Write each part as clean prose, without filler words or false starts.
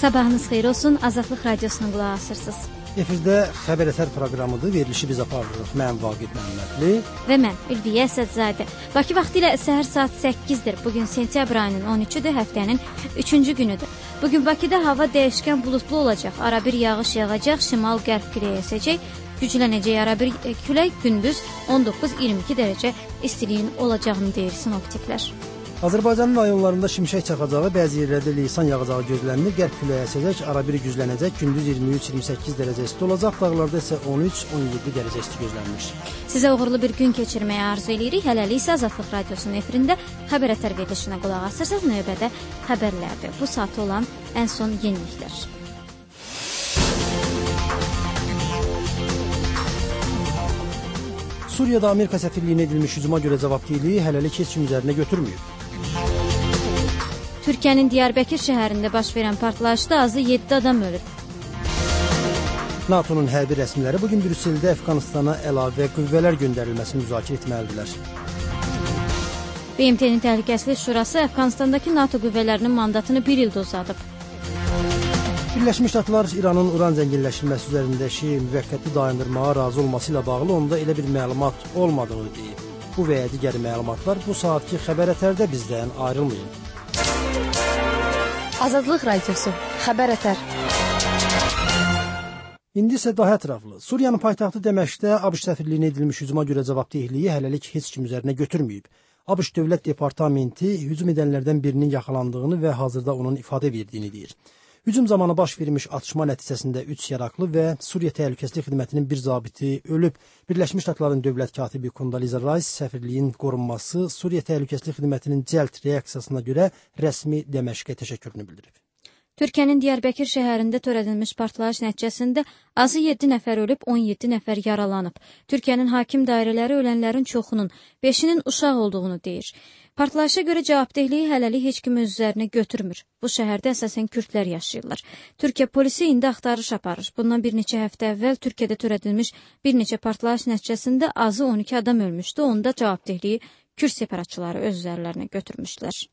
Sabahınız xeyir olsun, Azadlıq Radiosuna qulaq asırsınız. Efirdə Xəbər Ətər proqramıdır, verilişi biz aparırıq. Mən Vaqif Məmmədli və mən Ülviyə Əsədzadə. Bakı vaxtı ilə səhər saat 8-dir. Bugün sentyabr ayının 13-dür, həftənin 3-cü günüdür. Bugün Bakıda hava dəyişkən bulutlu olacaq, arabir yağış yağacaq, şimal-qərb küləyi əsəcək, güclənəcək arabir külək, gündüz 19-22 dərəcə istiliyin olacağını deyir sinoptiklər. Azərbaycanın rayonlarında şimşək çaxacağı, bəzi yerlərdə leysan yağacağı gözlənilir. Qərb küləyi əsəcək, arabir güclənəcək, gündüz 23-28 dərəcə isti olacaq, dağlarda isə 13-17 dərəcə isti gözlənilir. Sizə uğurlu bir gün keçirməyə arzu edirik. Hələlik isə Azadlıq Radiosunun efirində Xəbər Ətər verilişinə qulaq asırsınız. Növbədə xəbərlərdir. Bu saatda olan ən son yeniliklər. Suriyada Amerika səfirliyinə edilmiş hücuma görə cavabdehliyi hələlik heç kim üzərinə götürməyib. Türkiyənin Diyarbəkir şəhərində baş verən partlayışda azı 7 adam ölüb. NATO'nun hərbi rəsmiləri bugün Brüsseldə Əfqanistana əlavə qüvvələr göndərilməsini müzakirə etməlidirlər. BMT-nin Təhlükəsizlik Şurası Əfqanistandakı NATO qüvvələrinin mandatını bir ildə uzadıb. Birləşmiş Ştatlar İranın uran zənginləşdirilməsi üzərindəki müvəqqəti dayandırmağa razı olması ilə bağlı onda elə bir məlumat olmadığını deyib. Bu və ya digər məlumatlar bu saatki Xəbər Ətərdə bizdən ayrılmayın. Azadlıq Radiosu, Xəbər Ətər. İndi isə daha ətraflı. Suriyanın paytaxtı Dəməşqdə ABŞ səfirliyinə edilmiş hücuma görə cavabdehliyi hələlik heç kim üzərinə götürməyib. ABŞ Dövlət Departamenti hücum edənlərdən birinin yaxalandığını və hazırda onun ifadə verdiyini deyir. Hücum zamanı baş vermiş atışma nəticəsində 3 yaraqlı və Suriya Təhlükəsizlik Xidmətinin bir zabiti ölüb. Birləşmiş Ştatların dövlət katibi Condoleezza Rice səfirliyin qorunması Suriya Təhlükəsizlik Xidmətinin cəld reaksiyasına görə rəsmi Dəməşqə təşəkkürünü bildirib. Türkiyənin Diyarbəkir şəhərində törədilmiş partlayış nəticəsində azı 7 nəfər ölüb, 17 nəfər yaralanıb. Türkiyənin hakim dairələri ölənlərin çoxunun, 5-inin uşaq olduğunu deyir. Partlayışa görə cavabdehliyi hələlik heç kim öz üzərinə götürmür. Bu şəhərdə əsasən kürdlər yaşayırlar. Türkiyə polisi indi axtarış aparır. Bundan bir neçə həftə əvvəl Türkiyədə törədilmiş bir neçə partlayış nəticəsində azı 12 adam ölmüşdü. Onda cavabdehliyi kürd separatçıları öz üzərlərinə götürmüşdülər.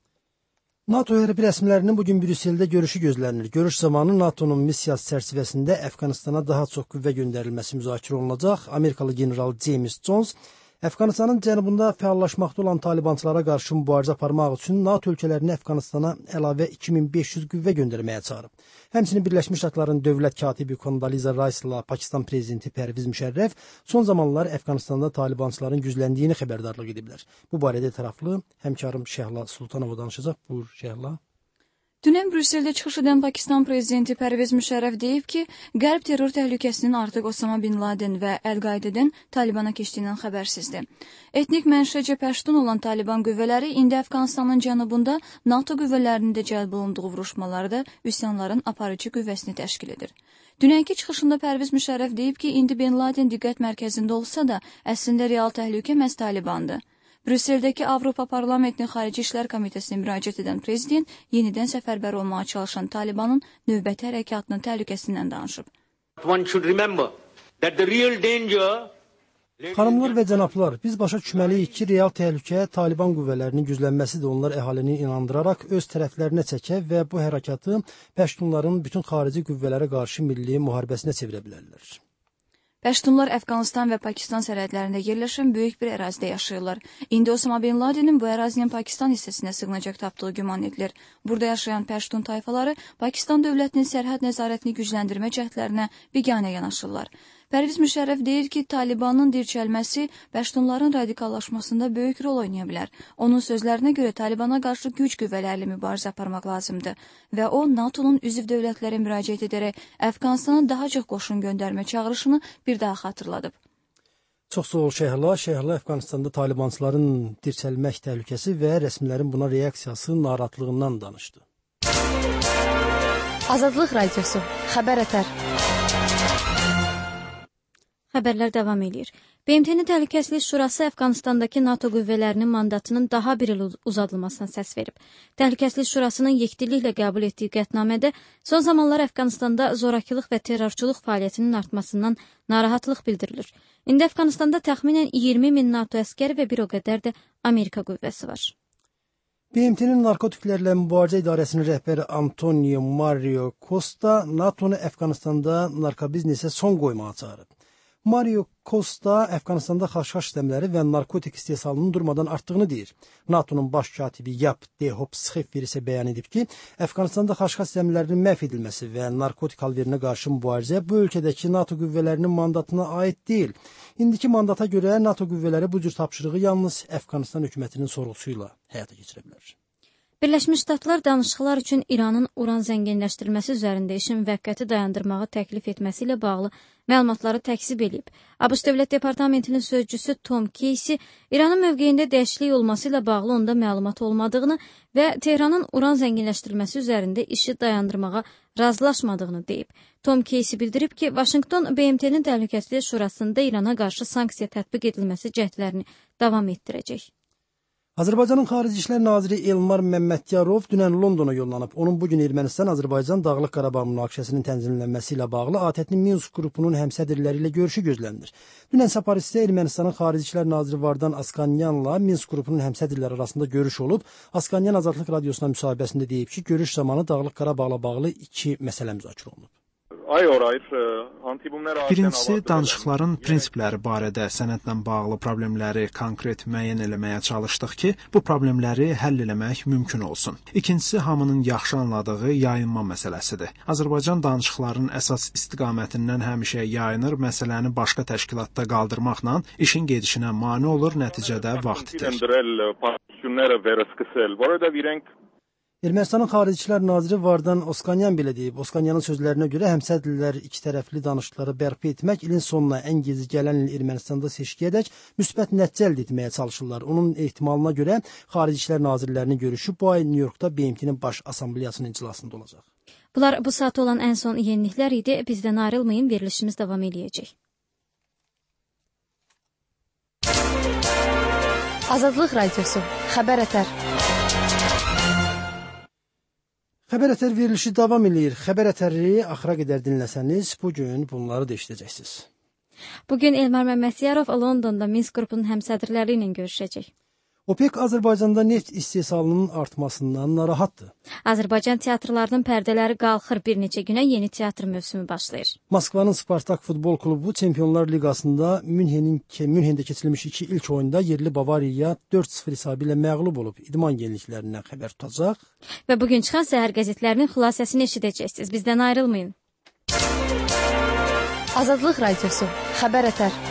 NATO hərbi rəsmilərinin bugün Brüsseldə görüşü gözlənilir. Görüş zamanı NATO'nun missiyası çərçivəsində Əfqanistana daha çox qüvvə göndərilməsi müzakirə olunacaq. Amerikalı general James Jones Əfqanistanın cənubunda fəallaşmaqda olan talibançılara qarşı mübarizə aparmaq üçün NATO ölkələrini Əfqanistana əlavə 2500 qüvvə göndərməyə çağırıb. Həmçinin Birləşmiş Ştatların dövlət katibi Condoleezza Rice ilə Pakistan prezidenti Pərviz Müşərrəf son zamanlar Əfqanistanda talibançıların gücləndiyini xəbərdarlıq ediblər. Bu barədə tərəfli həmkarım Şəhla Sultanova danışacaq. Buyur Şəhla. Dünən Brüsseldə çıxış edən Pakistan prezidenti Pərviz Müşərrəf deyib ki, Qərb terror təhlükəsinin artıq Osama bin Laden və Əl-Qaidədən Talibana keçdiyindən xəbərsizdir. Etnik mənşəcə pəştun olan Taliban qüvvələri indi Əfqanistanın cənubunda NATO qüvvələrinin də cəlb olunduğu vuruşmalarda üsyanların aparıcı qüvvəsini təşkil edir. Dünənki çıxışında Pərviz Müşərrəf deyib ki, indi bin Laden diqqət mərkəzində olsa da, əslində real təhlükə məhz Talibandır. Brüsseldəki Avropa Parlamentinin Xarici İşlər Komitəsinə müraciət edən prezident yenidən səfərbər olmağa çalışan Talibanın növbəti hərəkatının təhlükəsindən danışıb. Xanımlar və cənablar, biz başa düşməliyik ki, real təhlükə Taliban qüvvələrinin güclənməsidir. Onlar əhalini inandıraraq öz tərəflərinə çəkə və bu hərəkatı pəştunların bütün xarici qüvvələrə qarşı milli müharibəsinə çevirə bilərlər. Pəştunlar Əfqanistan və Pakistan sərhədlərində yerləşən böyük bir ərazidə yaşayırlar. İndi Osama bin Ladenin bu ərazinin Pakistan hissəsinə sığınacaq tapdığı güman edilir. Burada yaşayan pəştun tayfaları Pakistan dövlətinin sərhəd nəzarətini gücləndirmə cəhdlərinə biganə yanaşırlar. Pərviz Müşərrəf deyir ki, Talibanın dirçəlməsi pəştunların radikallaşmasında böyük rol oynaya bilər. Onun sözlərinə görə Talibana qarşı güc qüvvələrlə mübarizə aparmaq lazımdır və o, NATO'nun üzv dövlətlərə müraciət edərək Əfqanistana daha çox qoşun göndərmə çağırışını bir daha xatırladıb. Çox sağ ol Şəhla. Şəhla Əfqanistanda talibançıların dirçəlmək təhlükəsi və rəsmilərin buna reaksiyası narahatlığından danışdı. Azadlıq Radiosu, Xəbər Ətər. Xəbərlər davam edir. BMT-nin Təhlükəsizlik Şurası Əfqanistandakı NATO qüvvələrinin mandatının daha bir il uzadılmasına səs verib. Təhlükəsizlik Şurasının yekdilliklə qəbul etdiyi qətnamədə son zamanlar Əfqanistanda zorakılıq və terrorçuluq fəaliyyətinin artmasından narahatlıq bildirilir. İndi Əfqanistanda təxminən 20 min NATO əskəri və bir o qədər də Amerika qüvvəsi var. BMT-nin Narkotiklərlə Mübarizə İdarəsinin rəhbəri Antonio Mario Costa NATO-nu Əfqanistanda narkobiznesə son qoymağa çağırıb. Mario Costa Əfqanistanda xaşxaş sistemləri və narkotik istehsalının durmadan artdığını deyir. NATO-nun baş katibi Yap De Hop Scheffer isə bəyan edib ki, Əfqanistanda xaşxaş sistemlərinin məhv edilməsi və narkotik alverinə qarşı mübarizə bu ölkədəki NATO qüvvələrinin mandatına aid deyil. İndiki mandata görə NATO qüvvələri bu cür tapşırığı yalnız Əfqanistan hökumətinin sorğusu ilə həyata keçirə bilər. Birləşmiş Ştatlar danışıqlar üçün İranın uran zənginləşdirilməsi üzərində işin müvəqqəti dayandırmağı təklif etməsi ilə bağlı məlumatları təkzib edib. ABŞ Dövlət Departamentinin sözcüsü Tom Casey İranın mövqeyində dəyişiklik olması ilə bağlı onda məlumat olmadığını və Tehranın uran zənginləşdirilməsi üzərində işi dayandırmağa razılaşmadığını deyib. Tom Casey bildirib ki, Vaşinqton BMT-nin Təhlükəsizlik Şurasında İrana qarşı sanksiya tətbiq edilməsi cəhdlərini davam etdirəcək. Azərbaycanın Xarici İşlər Naziri Elmar Məmmədiyarov dünən Londona yollanıb. Onun bugün Ermənistan-Azərbaycan Dağlıq Qarabağ münaqişəsinin tənzimlənməsi ilə bağlı ATƏT-nin Minsk qrupunun həmsədrləri ilə görüşü gözlənilir. Dünən Parisdə Ermənistanın Xarici İşlər Naziri Vardan Askanyanla Minsk qrupunun həmsədrləri arasında görüş olub. Askanyan Azadlıq Radiosuna müsahibəsində deyib ki, görüş zamanı Dağlıq Qarabağla bağlı iki məsələ müzakirə olunub. Birincisi, danışıqların prinsipləri barədə sənədlə bağlı problemləri konkret müəyyən eləməyə çalışdıq ki, bu problemləri həll eləmək mümkün olsun. İkincisi, hamının yaxşı anladığı yayınma məsələsidir. Azərbaycan danışıqların əsas istiqamətindən həmişə yayınır, məsələni başqa təşkilatda qaldırmaqla işin gedişinə mane olur, nəticədə vaxt itir. Ermənistanın Xarici İşlər Naziri Vardan Oskanyan belə deyib. Oskanyanın sözlərinə görə həmsədrlər iki tərəfli danışıqları bərpa etmək, ilin sonuna ən gezi gələn il Ermənistanda seçkiyədək müsbət nəticə əldə etməyə çalışırlar. Onun ehtimalına görə Xarici İşlər Nazirlərinin görüşü bu ay Nyu-Yorkda BMT-nin baş assambleyasının iclasında olacaq. Bunlar bu saat olan ən son yeniliklər idi. Bizdən ayrılmayın, verilişimiz davam edəcək. Azadlıq Radiosu, Xəbər Ətər. Xəbər Ətər verilişi davam edir. Xəbər Ətəri axıra qədər dinləsəniz, bugün bunları da eşidəcəksiniz. Bugün Elmar Məmmədiyarov Londonda Minsk qrupunun həmsədrləri ilə görüşəcək. OPEC Azərbaycanda neft istehsalının artmasından narahatdır. Azərbaycan teatrlarının pərdələri qalxır, bir neçə günə yeni teatr mövsümü başlayır. Moskvanın Spartak futbol klubu Çempionlar Liqasında Münhendə keçirilmiş iki ilk oyunda yerli Bavariyaya 4-0 hesabı ilə məğlub olub. İdman yeniliklərindən xəbər tutacaq. Və bugün çıxan səhər qəzetlərinin xülasəsini eşidəcəksiniz. Bizdən ayrılmayın. Azadlıq Radiosu, Xəbər Ətər.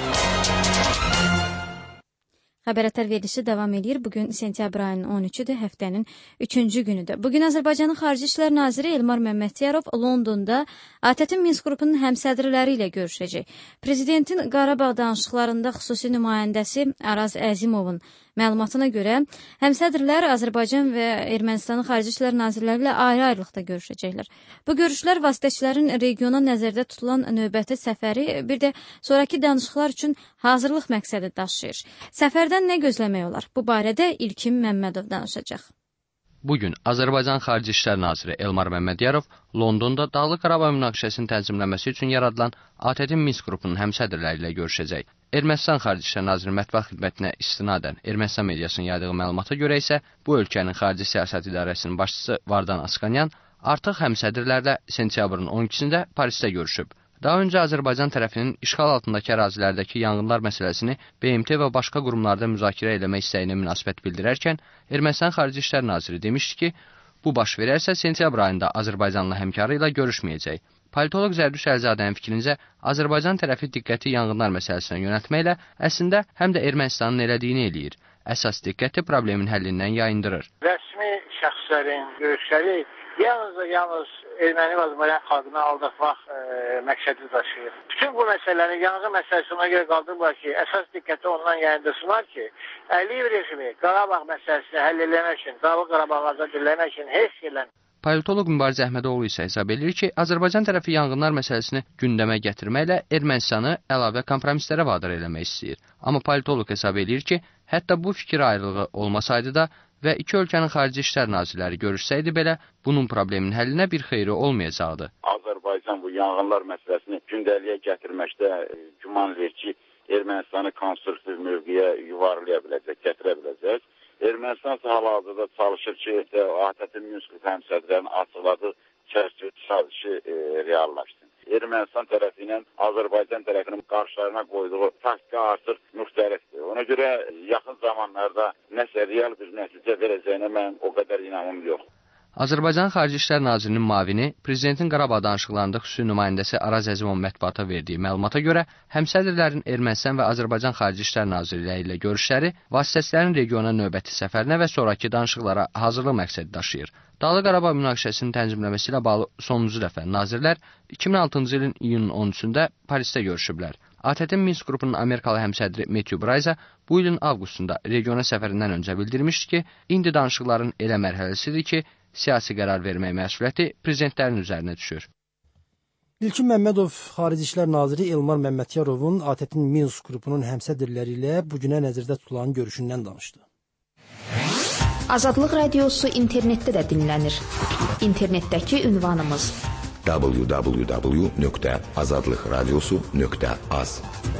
Xəbər Ətər verilişi davam edir. Bugün sentyabr ayının 13-üdür, həftənin 3-cü günüdür. Bugün Azərbaycanın Xarici İşlər Naziri Elmar Məmmədiyarov Londonda ATƏT-in Minsk qrupunun həmsədrləri ilə görüşəcək. Prezidentin Qarabağ danışıqlarında xüsusi nümayəndəsi Araz Əzimovun məlumatına görə həmsədrlər Azərbaycan və Ermənistanın Xarici İşlər Nazirləri ilə ayrı-ayrılıqda görüşəcəklər. Bu görüşlər vasitəçilərin regiona nəzərdə tutulan növbəti səfəri, bir də sonraki danışıqlar üçün hazırlıq məqsədi daşıyır. Səfərdən nə gözləmək olar? Bu barədə İlkin Məmmədov danışacaq. Bugün Azərbaycan Xarici İşlər Naziri Elmar Məmmədiyarov Londonda Dağlıq Qarabağ münaqişəsinin tənzimlənməsi üçün yaradılan ATƏT-in Minsk qrupunun həmsədrləri ilə görüşəcək. Ermənistan Xarici İşlər Naziri mətbuat xidmətinə istinadən Ermənistan mediasının yaydığı məlumata görə isə bu ölkənin Xarici Siyasət İdarəsinin başçısı Vardan Askanyan artıq həmsədrlərlə sentyabrın 12-sində Parisdə görüşüb. Daha öncə Azərbaycan tərəfinin işğal altındakı ərazilərdəki yanğınlar məsələsini BMT və başqa qurumlarda müzakirə etmək istəyinə münasibət bildirərkən, Ermənistan Xarici İşlər Naziri demişdi ki, bu baş verərsə sentyabr ayında Azərbaycanla həmkarı ilə görüşməyəcək. Politoloq Zərdüş Əlizadənin fikrincə, Azərbaycan tərəfi diqqəti yanğınlar məsələsinə yönəltməklə əslində həm də Ermənistanın elədiyini eləyir. Əsas diqqəti problemin həllindən yayındırır. Rəsmi şəxslərin görüşləri yalnız erməni və Azərbaycan xalqını aldatmaq məqsədi daşıyır. Bütün bu məsələləri yanğın məsələsi ona görə qaldırırlar ki, əsas diqqəti ondan yayındırsınlar ki, Əliyev rejimi Qarabağ məsələsini həll eləmək üçün, Dağlıq Qarabağı azad eləmək üçün heç gələn. Politoloq Mübariz Əhmədoğlu isə hesab edir ki, Azərbaycan tərəfi yanğınlar məsələsini gündəmə gətirməklə Ermənistanı əlavə kompromislərə vadar eləmək istəyir. Amma politoloq hesab edir ki, hətta bu fikir ayrılığı olmasaydı da və iki ölkənin Xarici İşlər Nazirləri görüşsəydi belə, bunun problemin həllinə bir xeyri olmayacaqdı. Azərbaycan bu yanğınlar məsələsini gündəliyə gətirməkdə güman verir ki, Ermənistanı konstruktiv mövqeyə yuvarlaya biləcək, gətirə biləcək. Ermənistan hal-hazırda çalışır ki, ATƏT-in Minsk həmsədrlərinin açıqladığı çərçivə sazişi reallaşsın. Ermənistan tərəfi ilə Azərbaycan tərəfinin qarşılarına qoyduğu taktika artıq müxtəlifdir. Ona görə yaxın zamanlarda nəsə real bir nəticə verəcəyinə mən o qədər inanım yox. Azərbaycan Xarici İşlər Nazirinin müavini, Prezidentin Qarabağ danışıqlarında xüsusi nümayəndəsi Araz Əzimov mətbuata verdiyi məlumata görə, həmsədrlərin Ermənistan və Azərbaycan Xarici İşlər Nazirləri ilə görüşləri vasitəçilərin regiona növbəti səfərinə və sonraki danışıqlara hazırlıq məqsədi daşıyır. Dağlıq Qarabağ münaqişəsinin tənzimləməsi ilə bağlı sonuncu dəfə nazirlər 2006-cı ilin iyunun 13-də Parisdə görüşüblər. ATƏT-in Minsk qrupunun Amerikalı həmsədri Matthew Brayza bu ilin avqustunda regiona səfərindən öncə bildirmişdi ki, indi danışıqların elə mərhələsidir ki, siyasi qərar vermək məsuliyyəti prezidentlərin üzərinə düşür. İlkin Məmmədov Xarici İşlər Naziri Elmar Məmmədyarovun ATƏT-in Minsk qrupunun həmsədrləri ilə bugünə nəzərdə tutulan görüşündən danışdı. Azadlıq Radiosu internetdə də dinlənir. İnternetdəki ünvanımız www.azadlıqradiosu.az.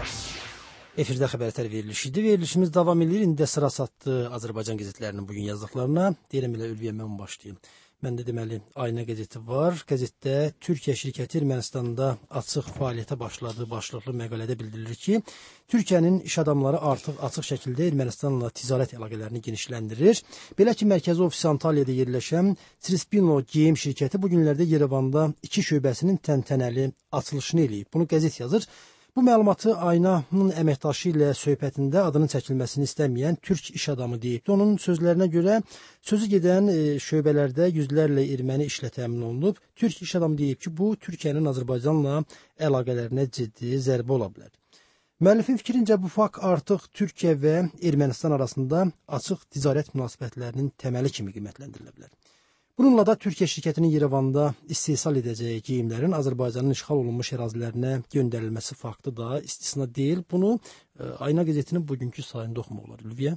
Efirdə xəbərlər verilişidir. Verilişimiz davam edir. İndi sıra satdı Azərbaycan qəzetlərinin bugün yazdıqlarına. Deyirəm elə Ülviyə mən başlayım. Məndə deməli Ayna qəzeti var. Qəzetdə Türkiyə şirkəti Ermənistanda açıq fəaliyyətə başladığı başlıqlı məqalədə bildirilir ki, Türkiyənin iş adamları artıq açıq şəkildə Ermənistanla ticarət əlaqələrini genişləndirir. Belə ki, mərkəzi ofisi Antalyada yerləşən Trispino geyim şirkəti bu günlərdə Yerevanda 2 şöbəsinin təntənəli açılışını eləyib. Bunu qəzet yazır. Bu məlumatı Aynanın əməkdaşı ilə söhbətində adının çəkilməsini istəməyən türk iş adamı deyibdi. Onun sözlərinə görə sözü gedən şöbələrdə yüzlərlə erməni işlə təmin olunub. Türk iş adamı deyib ki, bu Türkiyənin Azərbaycanla əlaqələrinə ciddi zərbə ola bilər. Müəllifin fikrincə bu fakt artıq Türkiyə və Ermənistan arasında açıq ticarət münasibətlərinin təməli kimi qiymətləndirilə bilər. Bununla da Türkiyə şirkətinin Yerevanda istehsal edəcəyi geyimlərin Azərbaycanın işğal olunmuş ərazilərinə göndərilməsi faktı da istisna deyil. Bunu Ayna qəzetinin bugünkü sayında oxumaq olar. Ülviyə?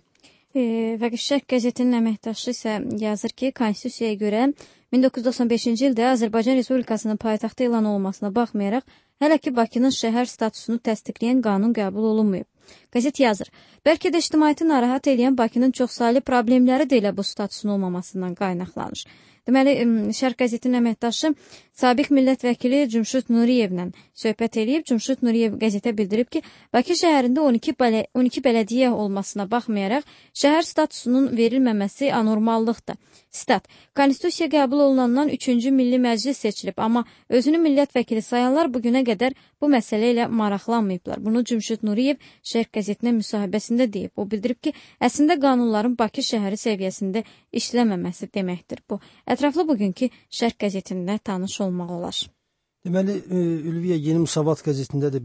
Və Şərq qəzetinin əməkdaşı isə yazır ki, Konstitusiyaya görə 1995-ci ildə Azərbaycan Respublikasının paytaxtı elan olmasına baxmayaraq, hələ ki Bakının şəhər statusunu təsdiqləyən qanun qəbul olunmayıb. Qəzet yazır, bəlkə də ictimaiyyəti narahat edən Bakının çoxsaylı problemləri də elə bu statusun olmamasından qaynaqlanır. Deməli, Şərq qəzetinin əməkdaşı sabiq millət vəkili Cümşüd Nuriyevlə söhbət edib. Cümşüd Nuriyev qəzetə bildirib ki, Bakı şəhərində 12 bələdiyyə olmasına baxmayaraq, şəhər statusunun verilməməsi anormallıqdır. Sitat, Konstitusiya qəbul olunandan 3-cü Milli Məclis seçilib, amma özünü millət vəkili sayanlar bugünə qədər bu məsələ ilə maraqlanmayıblar. Bunu Cümşüd Nuriyev Şərq qəzetinə müsahibəsində deyib. O bildirib ki, əslində qanunların Bakı şəhəri səviyyəsində işləməməsi deməkdir bu. Ətraflı bugünkü Şərq qəzetində tanış olmaq olar. Deməli, Ülviyə Yeni Müsavat qəzetində də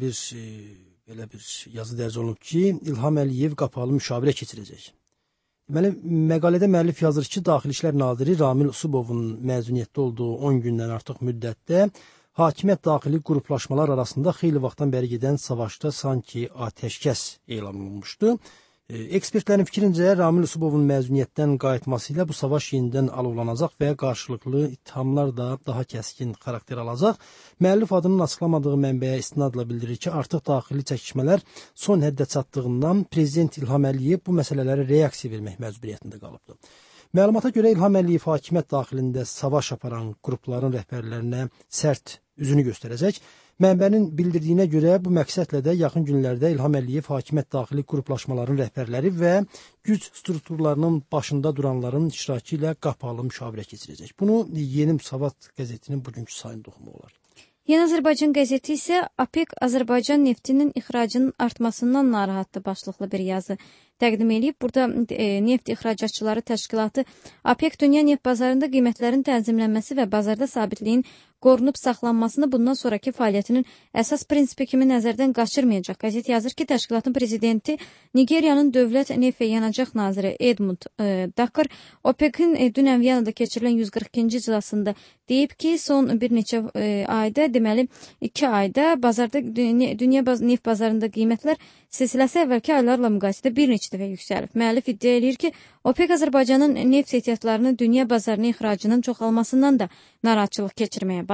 belə bir yazı dərc olunub ki, İlham Əliyev qapalı müşavirə keçirəcək. Deməli, məqalədə müəllif yazır ki, Daxili İşlər Naziri Ramil Usubovun məzuniyyətdə olduğu 10 gündən artıq müddətdə hakimiyyət daxili qruplaşmalar arasında xeyli vaxtdan bəri gedən savaşda sanki atəşkəs elan olunmuşdu. Ekspertlərin fikrincə, Ramil Usubovun məzuniyyətdən qayıtması ilə bu savaş yenidən alovlanacaq və qarşılıqlı ittihamlar da daha kəskin xarakter alacaq. Müəllif adının açıqlamadığı mənbəyə istinadla bildirir ki, artıq daxili çəkişmələr son həddə çatdığından Prezident İlham Əliyev bu məsələlərə reaksiya vermək məcburiyyətində qalıbdır. Məlumata görə İlham Əliyev hakimiyyət daxilində savaş aparan qrupların rəhbərlərinə sərt üzünü göstərəcək. Mənbənin bildirdiyinə görə bu məqsədlə də yaxın günlərdə İlham Əliyev hakimiyyət daxili qruplaşmaların rəhbərləri və güc strukturlarının başında duranların iştirakı ilə qapalı müşavirə keçirəcək. Bunu Yeni Müsavat qəzetinin bugünkü sayında oxumaq olar. Yeni Azərbaycan qəzeti isə OPEC Azərbaycan neftinin ixracının artmasından narahatdır başlıqlı bir yazı təqdim edib. Burada neft ixracatçıları təşkilatı OPEC dünya neft bazarında qiymətlərin tənzimlənməsi və bazarda sabitliyin qorunub saxlanmasını bundan sonraki fəaliyyətinin əsas prinsipi kimi nəzərdən qaçırmayacaq. Qəzet yazır ki, təşkilatın prezidenti Nigeriyanın dövlət neft və yanacaq naziri Edmund Dakar OPEC-in dünən Viyanada keçirilən 142-ci iclasında deyib ki, son bir neçə ayda, deməli 2 ayda bazarda dünya neft bazarında qiymətlər silsiləsi əvvəlki aylarla müqayisədə bir neçə dəfə yüksəlib. Müəllif iddia edir ki, OPEC Azərbaycanın neft ehtiyatlarını dünya bazarına ixracının çoxalmasından da narahatçılıq keçirməyə başlayıb.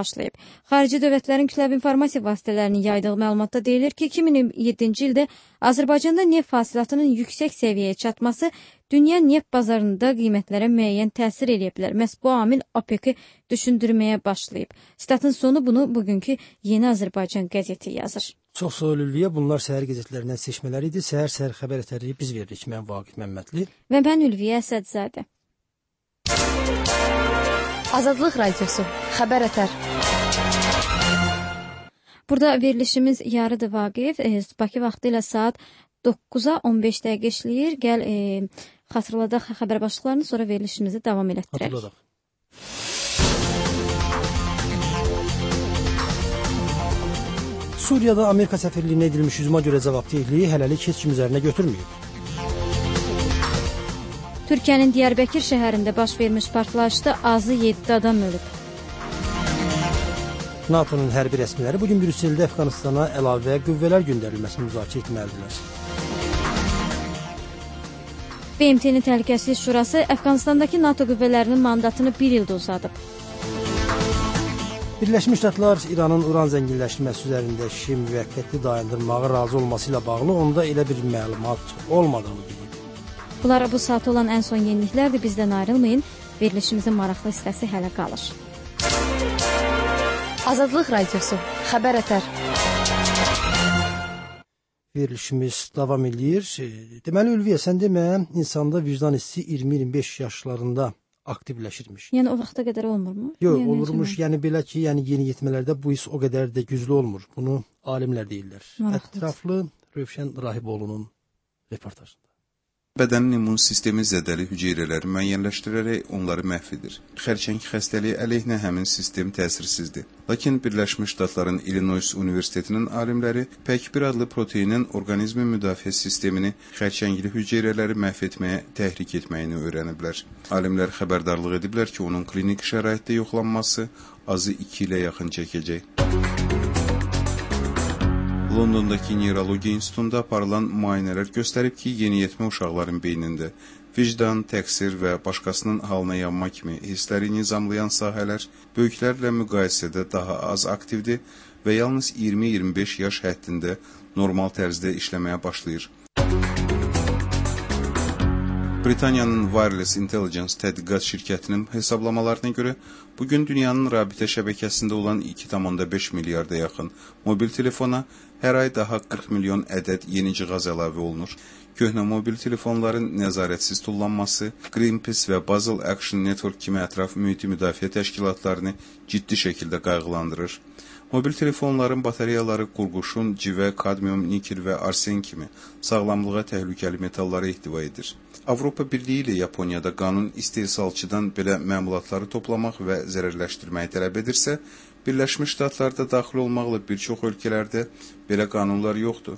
başlayıb. Xarici dövlətlərin kütləvi informasiya vasitələrinin yaydığı məlumatda deyilir ki, 2007-ci ildə Azərbaycanda neft hasilatının yüksək səviyyəyə çatması dünya neft bazarında qiymətlərə müəyyən təsir edə bilər. Məhz bu amil OPEC-i düşündürməyə başlayıb. Statın sonu bunu bugünkü Yeni Azərbaycan qəzeti yazır. Çox sağ ol Ülviyə. Bunlar səhər qəzetlərindən seçmələri idi. Səhər xəbər ətəriyi biz veririk. Mən Vaqif Məmmədli. Və mən Ülviyə Əsədzadə. Azadlıq Radiosu. Xəbər ətər. Burada verilişimiz yarıdır Vaqif. Bakı vaxtı ilə saat 9-a 15 dəqiqə işləyir. Gəl xatırladaq xəbər başlıqlarını, sonra verilişimizi davam elətdirək. Hatırladaq. Suriyada Amerika səfirliyinə edilmiş hücuma görə cavabdehliyi hələlik heç kim üzərinə götürməyib. Türkiyənin Diyarbəkir şəhərində baş vermiş partlayışda azı 7 adam ölüb. NATO'nun hərbi rəsmiləri bugün Brüsseldə Əfqanistana əlavə qüvvələr göndərilməsini müzakirə etməlidirlər. BMT-nin Təhlükəsizlik Şurası Əfqanistandakı NATO qüvvələrinin mandatını 1 ildə uzadıb. Birləşmiş Ştatlar İranın uran zənginləşdirməsi üzərindəki müvəqqəti dayandırmağa razı olması ilə bağlı onda elə bir məlumat olmadığını deyib. Bunlar bu saat olan ən son yeniliklərdir. Bizdən ayrılmayın. Verilişimizin maraqlı hissəsi hələ qalır. Azadlıq Radiosu. Xəbər ətər. Verilişimiz davam edir. Deməli Ülviyə, sən demə, insanda vicdan hissi 20-25 yaşlarında aktivləşirmiş. Yəni o vaxta qədər olmurmu? Yox, olurmuş. Yəni belə ki, yeniyetmələrdə bu his o qədər də güclü olmur. Bunu alimlər deyirlər. Ətraflı Rövşən Rahiboğlu'nun reportajında. Bədənin immun sistemi zədəli hüceyrələri müəyyənləşdirərək onları məhv edir. Xərçəng xəstəliyi əleyhinə həmin sistem təsirsizdir. Lakin Birləşmiş Ştatların Illinois Universitetinin alimləri PEC1 adlı proteinin orqanizmin müdafiə sistemini xərçəngli hüceyrələri məhv etməyə təhrik etməyini öyrəniblər. Alimlər xəbərdarlıq ediblər ki, onun klinik şəraitdə yoxlanması azı 2 ilə yaxın çəkəcək. Londondakı Neyrologiya İnstitutunda aparılan müayinələr göstərib ki, yeniyetmə uşaqların beynində vicdan, təqsir və başqasının halına yanma kimi hissləri nizamlayan sahələr böyüklərlə müqayisədə daha az aktivdir və yalnız 20-25 yaş həddində normal tərzdə işləməyə başlayır. Britaniyanın Wireless Intelligence tədqiqat şirkətinin hesablamalarına görə bugün dünyanın rabitə şəbəkəsində olan 2,5 milyarda yaxın mobil telefona hər ay daha 40 milyon ədəd yeni cihaz əlavə olunur. Köhnə mobil telefonların nəzarətsiz tullanması Greenpeace və Basel Action Network kimi ətraf mühiti müdafiə təşkilatlarını ciddi şəkildə qayğılandırır. Mobil telefonların batareyaları qurğuşun, civə, kadmium, nikel və arsen kimi sağlamlığa təhlükəli metalları ehtiva edir. Avropa Birliyi ilə Yaponiyada qanun istehsalçıdan belə məmulatları toplamaq və zərərləşdirməyi tələb edirsə, Birləşmiş Ştatlarda daxil olmaqla bir çox ölkələrdə belə qanunlar yoxdur.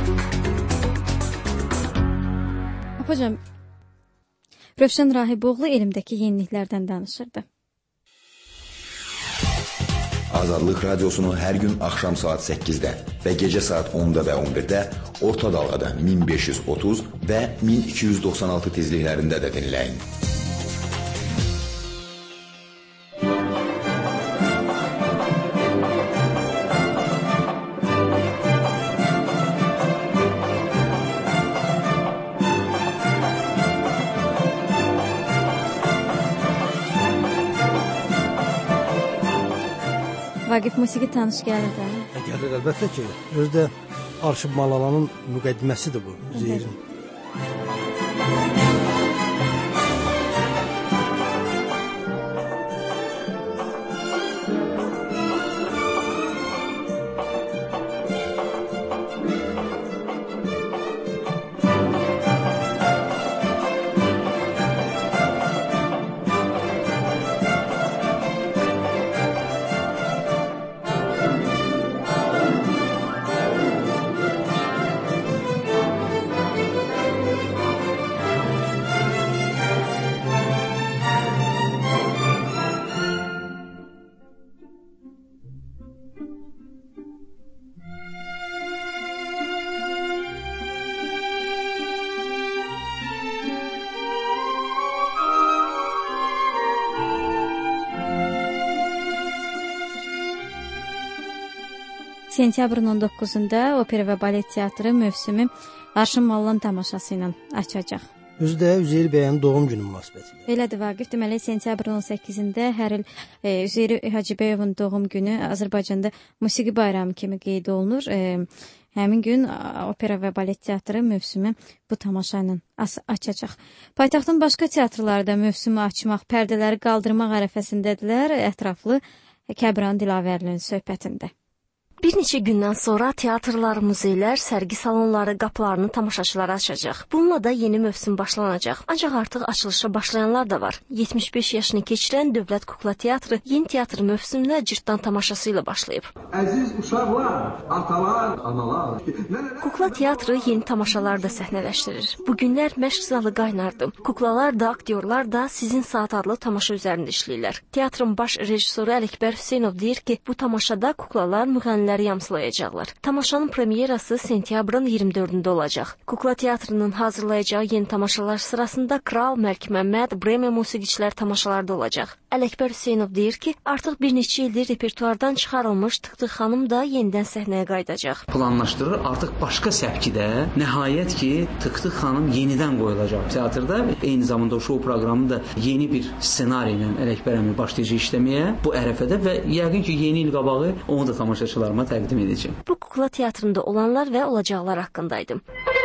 Hocam, Rövşən Rahiboğlu elmdəki yeniliklərdən danışırdı. Azadlıq Radiosunu hər gün axşam saat 8-də və gecə saat 10-da və 11-də orta dalğada 1530 və 1296 tezliklərində də dinləyin. Vaqif musiqi tanış gəlir də. Gəlir əlbəttə ki, özdə Arşib Malalanın müqəddiməsidir bu. Üzeyrin. sentyabrın 19-da Opera və Balet Teatrı mövsümü Arşın Mallan tamaşası ilə açacaq. Özü də Üzeyir bəyin doğum günü münasibətilə. Belədir Vaqif, deməli sentyabrın 18-də hər il Üzeyir Hacıbəyovun doğum günü Azərbaycanda musiqi bayramı kimi qeyd olunur. Həmin gün Opera və Balet Teatrı mövsümü bu tamaşa ilə açacaq. Paytaxtın başqa teatrları da mövsümü açmaq, pərdələri qaldırmaq ərəfəsindədirlər. Ətraflı Kəbran Dilavərlinin söhbətində. Bir neçə gündən sonra teatrlar, muzeylər, sərgi salonları qapılarını tamaşaçılara açacaq. Bununla da yeni mövsüm başlanacaq. Ancaq artıq açılışa başlayanlar da var. 75 yaşını keçirən Dövlət Kukla Teatrı yeni teatr mövsümünə cırtdan tamaşası ilə başlayıb. Əziz uşaqlar, atalar, analar. Kukla Teatrı yeni tamaşalar da səhnələşdirir. Bu günlər məşq zalı qaynardı. Kuklalar da, aktyorlar da Sizin Saat adlı tamaşa üzərində işləyirlər. Teatrın baş rejissoru Ələkbər Hüseynov deyir ki, bu tamaşada kuklalar müğənniləri yamsılayacaqlar. Tamaşanın premyerası sentyabrın 24-də olacaq. Kukla Teatrının hazırlayacağı yeni tamaşalar sırasında Kral, Məlk Məmməd, Bremen musiqiçilər tamaşalarda olacaq. Ələkbər Hüseynov deyir ki, artıq bir neçə ildir repertuardan çıxarılmış Tıktıq xanım da yenidən səhnəyə qayıdacaq. Planlaşdırır, artıq başqa səpkidə nəhayət ki, Tıktıq xanım yenidən qoyulacaq teatrda. Eyni zamanda o şou proqramı da yeni bir ssenari ilə Ələkbər əmi başlayacaq işləməyə bu ərəfədə və yəqin ki, yeni il qabağı onu da tamaşaçılarıma təqdim edəcəm. Bu Kukla Teatrında olanlar və olacaqlar haqqındaydım.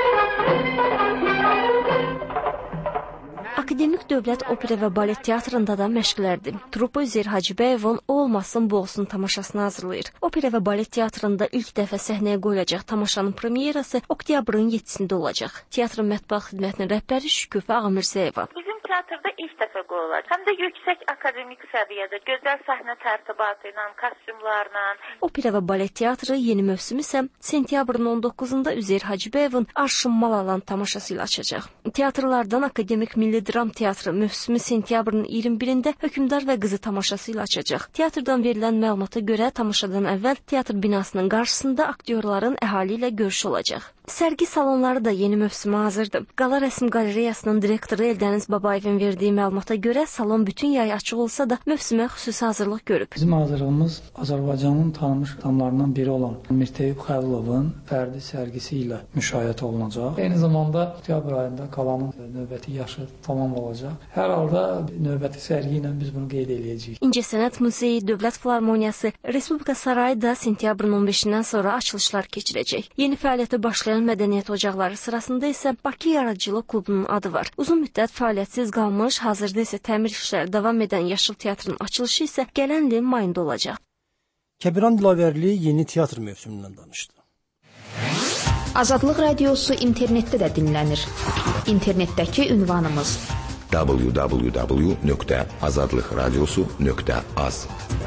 Akademik Dövlət Opera və Balet Teatrında da məşqlərdir. Trupa Üzeyir Hacıbəyovun O Olmasın Bu Olsun tamaşasını hazırlayır. Opera və Balet Teatrında ilk dəfə səhnəyə qoyulacaq tamaşanın premyerası oktyabrın 7-sində olacaq. Teatrın mətbuat xidmətinin rəhbəri Şüküfə Ağamirzəyeva. Teatrda ilk dəfə qoyulur. Həm də yüksək akademik səviyyədə, gözəl səhnə tərtibatı ilə, kostyumlarla. Opera və Balet Teatrı yeni mövsümü isə sentyabrın 19-da Üzeyir Hacıbəyovun Arşın Malalan tamaşası ilə açacaq. Teatrlardan Akademik Milli Dram Teatrı mövsümü sentyabrın 21-də Hökümdar və Qızı tamaşası ilə açacaq. Teatrdan verilən məlumata görə tamaşadan əvvəl teatr binasının qarşısında aktyorların əhali ilə görüşü olacaq. Sərgi salonları da yeni mövsümə hazırdır. Qala Rəsm Qalereyasının direktoru Eldəniz Babayevin verdiyi məlumata görə salon bütün yay açıq olsa da mövsümə xüsusi hazırlıq görüb. Bizim hazırlığımız Azərbaycanın tanınmış adamlarından biri olan Mirteyib Xəlilovun fərdi sərgisi ilə müşayiət olunacaq. Eyni zamanda oktyabr ayında qalanın növbəti yaşı tamam olacaq. Hər halda növbəti sərgi ilə biz bunu qeyd edəcəyik. İncəsənət Muzeyi, Dövlət Filarmoniyası, Respublika Sarayı da sentyabrın 15-dən sonra açılışlar keçirəcək. Yeni fəaliyyətə başlayan mədəniyyət ocaqları sırasında isə Bakı Yaradıcılıq Klubunun adı var. Uzun müddət fəaliyyətsiz qalmış, hazırda isə təmir işləri davam edən Yaşıl Teatrın açılışı isə gələn ilin mayında olacaq. Kəbran Dilavərli yeni teatr mövsümündən danışdı. Azadlıq Radiosu internetdə də dinlənir. İnternetdəki ünvanımız www.azadlıqradiosu.az.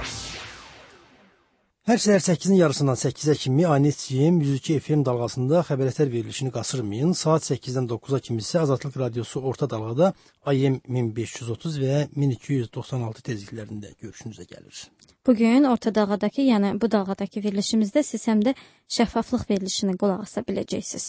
Hər səhər 8-in yarısından 8-ə kimi Anetçiyim 102 FM dalğasında xəbərətər verilişini qasırmayın. Saat 8-dən 9-a kimi isə Azadlıq Radiosu orta dalğada AM 1530 və 1296 tezliklərində görüşünüzə gəlir. Bugün orta dalğadakı, yəni bu dalğadakı verilişimizdə siz həm də şəffaflıq verilişini qulaq asa biləcəksiniz.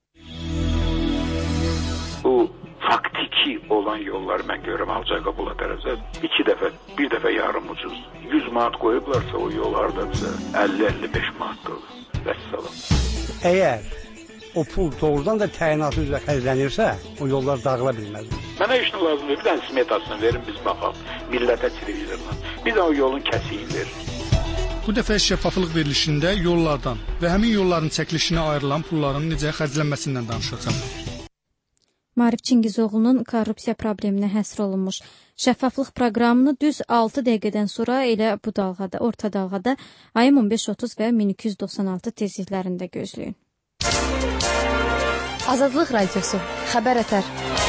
Bu faktiki olan yollar mən görürəm Ağcaqabula tərəfə. Bir dəfə yarım ucuz. 100 manat qoyublarsa o yol hardadsa 50-55 manatdır. Vəssalam. Əgər o pul doğrudan da təyinatı üzrə xərclənirsə, o yollar dağıla bilməz. Mənə işin lazımdır. Bir dənə smetasını verin, biz baxaq. Millətə televizorla. Bir də o yolun kəsiyini verin. Bu dəfə şəffaflıq verilişində yollardan və həmin yolların çəkilişinə ayrılan pulların necə xərclənməsindən danışacağam. Maarif Çingizoğlu'nun korrupsiya probleminə həsr olunmuş şəffaflıq proqramını düz 6 dəqiqədən sonra elə bu dalğada, orta dalğada ayın 15:30 və 1296 tezliklərində gözləyin. Azadlıq Radiosu, Xəbər Ətər.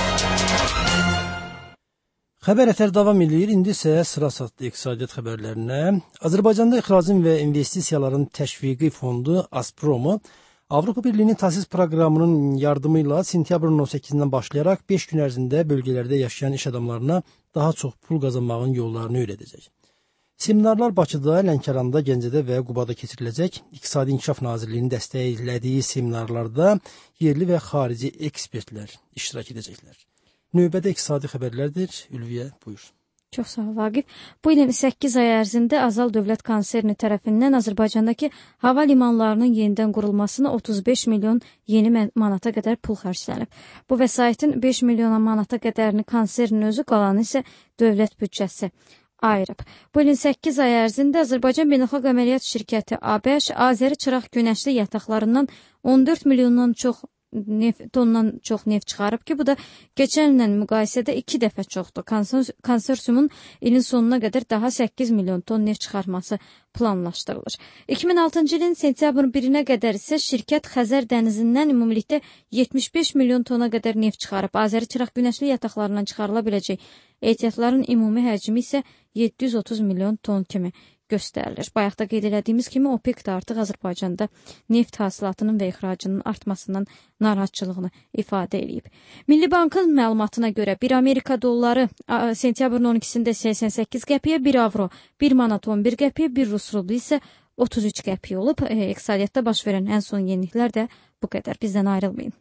Xəbər Ətər davam edir. İndi isə sıra çatdı iqtisadiyyat xəbərlərinə. Azərbaycanda ixracın və investisiyaların təşviqi fondu Azpromo Avropa Birliyinin TASİS proqramının yardımı ilə sentyabrın 18-dən başlayaraq 5 gün ərzində bölgələrdə yaşayan iş adamlarına daha çox pul qazanmağın yollarını öyrədəcək. Seminarlar Bakıda, Lənkəranda, Gəncədə və Qubada keçiriləcək. İqtisadi İnkişaf Nazirliyinin dəstəklədiyi seminarlarda yerli və xarici ekspertlər iştirak edəcəklər. Növbədə iqtisadi xəbərlərdir. Ülviyə, buyur. Çox sağ ol, Vaqif. Bu ilin 8 ay ərzində Azal Dövlət Konserni tərəfindən Azərbaycandakı hava limanlarının yenidən qurulmasına 35 milyon yeni manata qədər pul xərclənib. Bu vəsaitin 5 milyon manata qədərini konsernin özü, qalanı isə dövlət büdcəsi ayırıb. Bu ilin 8 ay ərzində Azərbaycan Beynəlxalq Əməliyyat Şirkəti ABŞ Azəri Çıraq günəşli yataqlarından 14 milyondan tondan çox neft çıxarıb ki, bu da keçən illə müqayisədə 2 dəfə çoxdur. Konsorsiumun ilin sonuna qədər daha 8 milyon ton neft çıxarması planlaşdırılır. 2006-cı ilin sentyabrın 1-nə qədər isə şirkət Xəzər dənizindən ümumilikdə 75 milyon tona qədər neft çıxarıb. Azəri Çıraq günəşli yataqlarından çıxarıla biləcək ehtiyatların ümumi həcmi isə 730 milyon ton kimi göstərilir. Bayaqda qeyd elədiyimiz kimi OPEC də artıq Azərbaycanda neft hasilatının və ixracının artmasından narahatçılığını ifadə edib. Milli Bankın məlumatına görə 1 Amerika dolları sentyabrın 12-sində 88 qəpiyə, 1 avro 1 manat 11 qəpiyə, 1 Rus rublu isə 33 qəpiyə olub. İqtisadiyyatda baş verən ən son yeniliklər də bu qədər. Bizdən ayrılmayın.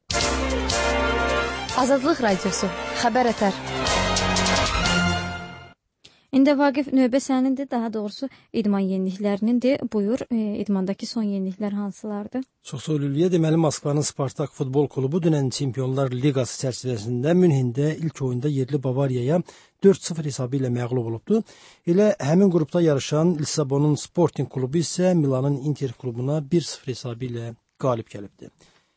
Azadlıq Radiosu. Xəbər ətər. İndi Vaqif, növbə sənindir, daha doğrusu idman yeniliklərinindir. Buyur, idmandakı son yeniliklər hansılardır? Çox sağ ol Ülviyə. Deməli, Moskvanın Spartak futbol klubu dünən Çempionlar Liqası çərçivəsində Münhində ilk oyunda yerli Bavariyaya 4-0 hesabı ilə məğlub olubdu. Elə həmin qrupda yarışan Lissabonun Sporting klubu isə Milanın Inter klubuna 1-0 hesabı ilə qalib gəlibdi.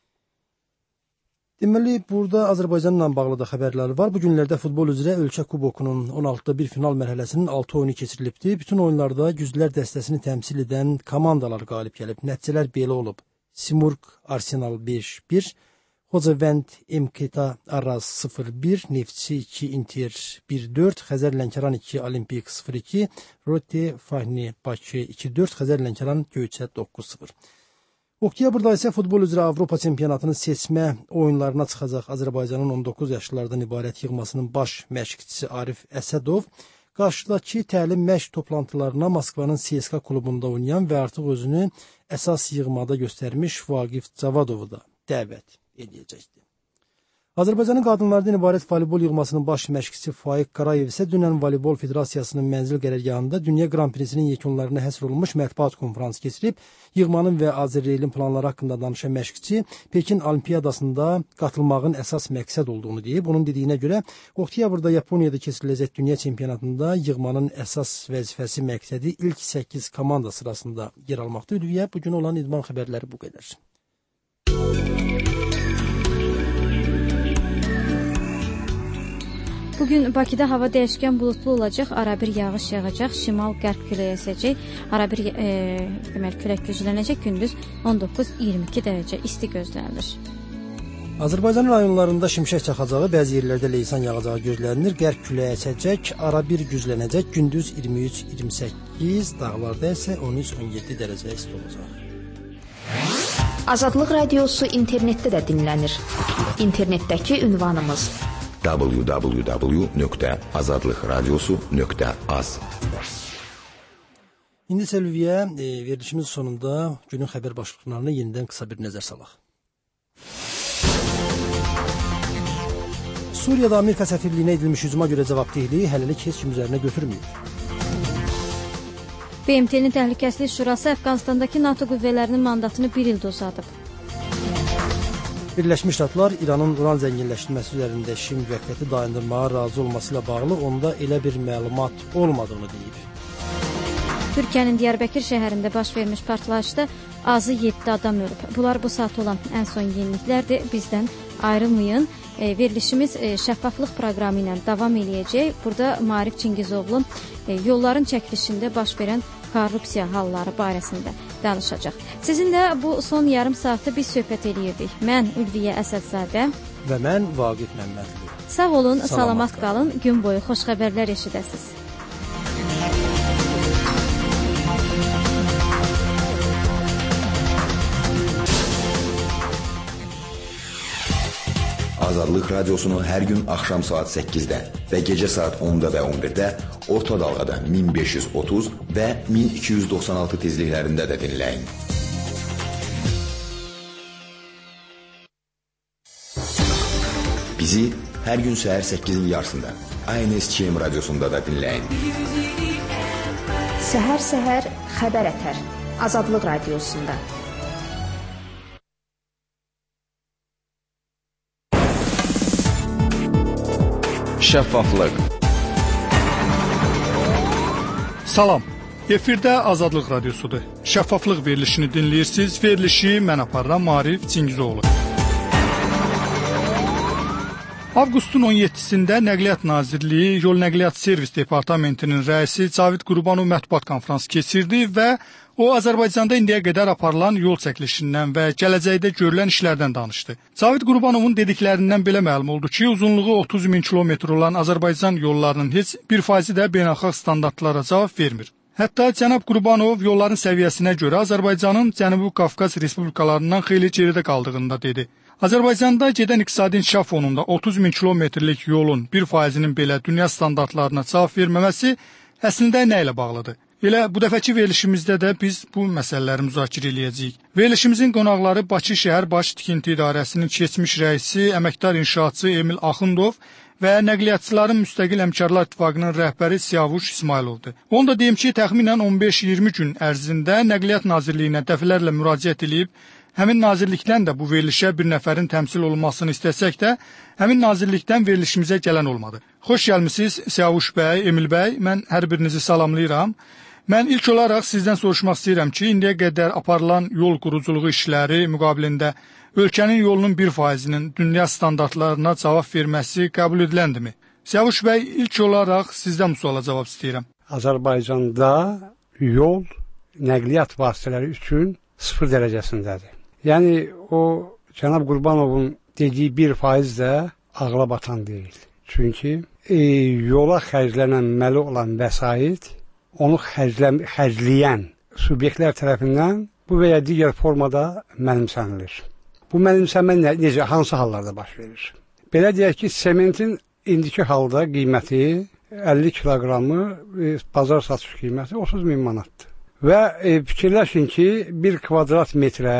Deməli, burada Azərbaycanla bağlı da xəbərlər var. Bu günlərdə futbol üzrə ölkə kubokunun 16-da bir final mərhələsinin 6 oyunu keçirilibdi. Bütün oyunlarda güclülər dəstəsini təmsil edən komandalar qalib gəlib. Nəticələr belə olub. Simurq Arsenal 5-1, Xocavənd MKT Araz 0-1, Neftçi 2 Inter 1-4, Xəzər Lənkəran 2 Olimpik 0-2, Rote Fahni Bakı 2-4, Xəzər Lənkəran Göyçə 9-0. Oktyabrda isə futbol üzrə Avropa çempionatının seçmə oyunlarına çıxacaq Azərbaycanın 19 yaşlılardan ibarət yığmasının baş məşqçisi Arif Əsədov qarşıdakı təlim məşq toplantılarına Moskvanın CSKA klubunda oynayan və artıq özünü əsas yığmada göstərmiş Vaqif Cavadovu da dəvət edəcəkdir. Azərbaycanın qadınlardan ibarət voleybol yığmasının baş məşqçisi Faiq Qarayev isə dünən Voleybol Federasiyasının mənzil qərargahında Dünya Qran Prisinin yekunlarına həsr olunmuş mətbuat konfransı keçirib, yığmanın və Azərreylin planları haqqında danışan məşqçi Pekin Olimpiyadasında qatılmağın əsas məqsəd olduğunu deyib. Onun dediyinə görə, oktyabrda Yaponiyada keçiriləcək dünya çempionatında yığmanın əsas vəzifəsi məqsədi ilk 8 komanda sırasında yer almaqda. Ülviyə, bugün olan idman xəbərləri bu qədər. Bugün Bakıda hava dəyişkən bulutlu olacaq, arabir yağış yağacaq, şimal-qərb küləyi əsəcək, arabir külək güclənəcək, gündüz 19-22 dərəcə isti gözlənilir. Azərbaycan rayonlarında şimşək çaxacağı, bəzi yerlərdə leysan yağacağı gözlənilir, qərb küləyi əsəcək, arabir güclənəcək, gündüz 23-28, dağlarda isə 13-17 dərəcə isti olacaq. Azadlıq Radiosu internetdə də dinlənir. İnternetdəki ünvanımız www.azadlıqradiosu.az. İndi Səlviyə, verilişimiz sonunda günün xəbər başlıqlarına yenidən qısa bir nəzər salaq. Suriyada Amerika səfirliyinə edilmiş hücuma görə cavabdehliyi hələlik heç kim üzərinə götürməyib. BMT-nin Təhlükəsizlik Şurası Əfqanistandakı NATO qüvvələrinin mandatını bir ildə uzadıb. Birləşmiş Ştatlar İranın uran zənginləşdirməsi üzərində işi müvəqqəti dayandırmağa razı olması ilə bağlı onda elə bir məlumat olmadığını deyib. Türkiyənin Diyarbəkir şəhərində baş vermiş partlayışda azı 7 adam ölüb. Bunlar bu saat olan ən son yeniliklərdir. Bizdən ayrılmayın. Verilişimiz şəffaflıq proqramı ilə davam eləyəcək. Burada Maarif Çingizovlu yolların çəkilişində baş verən korrupsiya halları barəsində danışacaq. Sizinlə bu son yarım saatda biz söhbət eləyirdik. Mən Ülviyə Əsədzadə və mən Vaqif Məmmədli. Sağ olun, salamat qalın, gün boyu xoş xəbərlər eşidəsiniz. Azadlıq Radiosunu hər gün axşam saat 8-də və gecə saat 10-da və 11-də orta dalğada 1530 və 1296 tezliklərində də dinləyin. Bizi hər gün səhər 8-in yarısında ANSÇM radiosunda da dinləyin. Səhər-səhər xəbər ətər. Azadlıq radiosunda. Şəffaflıq. Salam. Efirdə Azadlıq radiosudur. Şəffaflıq verilişini dinləyirsiniz. Verilişi mən aparıram Maarif Çingizoğlu. Avqustun 17-sində Nəqliyyat Nazirliyi Yol Nəqliyyat Servis Departamentinin rəisi Cavid Qurbanov mətbuat konfransı keçirdi və o Azərbaycanda indiyə qədər aparılan yol çəkilişindən və gələcəkdə görülən işlərdən danışdı. Cavid Qurbanovun dediklərindən belə məlum oldu ki, uzunluğu 30 min kilometr olan Azərbaycan yollarının heç 1% də beynəlxalq standartlara cavab vermir. Hətta cənab Qurbanov yolların səviyyəsinə görə Azərbaycanın Cənubi Qafqaz respublikalarından xeyli geridə qaldığını da dedi. Azərbaycanda gedən iqtisadi inkişaf fonunda 30 min kilometrlik yolun 1%-nin belə dünya standartlarına cavab verməməsi əslində nə ilə bağlıdır? Elə bu dəfəki verilişimizdə də biz bu məsələləri müzakirə edəcəyik. Verilişimizin qonaqları Bakı şəhər Baş Tikinti İdarəsinin keçmiş rəisi, əməkdar inşaatçı Emil Axundov və Nəqliyyatçıların Müstəqil Əmkarlar İttifaqının rəhbəri Siyavuş İsmayılovdur. Onu da deyim ki, təxminən 15-20 gün ərzində Nəqliyyat Nazirliyinə dəfələrlə müraciət edib, həmin nazirlikdən də bu verilişə bir nəfərin təmsil olunmasını istəsək də, həmin nazirlikdən verilişimizə gələn olmadı. Xoş gəlmisiniz Siyavuş bəy, Emil bəy, mən hər birinizi salamlayıram. Mən ilk olaraq sizdən soruşmaq istəyirəm ki, indiyə qədər aparılan yol quruculuğu işləri müqabilində ölkənin yolunun 1%-nin dünya standartlarına cavab verməsi qəbul ediləndirmi? Siyavuş bəy, ilk olaraq sizdən bu suala cavab istəyirəm. Azərbaycanda yol nəqliyyat vasitələri üçün 0 dərəcəsindədir. Yəni, o cənab Qurbanovun dediyi 1% də ağla batan deyil. Çünki yola xərclənməli olan vəsait onu xərcləyən subyektlər tərəfindən bu və ya digər formada mənimsənilir. Bu mənimsənmə necə, hansı hallarda baş verir? Belə deyək ki, sementin indiki halda qiyməti 50 kiloqramı, bazar satış qiyməti 30 min manatdır. Və fikirləşin ki, 1 kvadrat metrə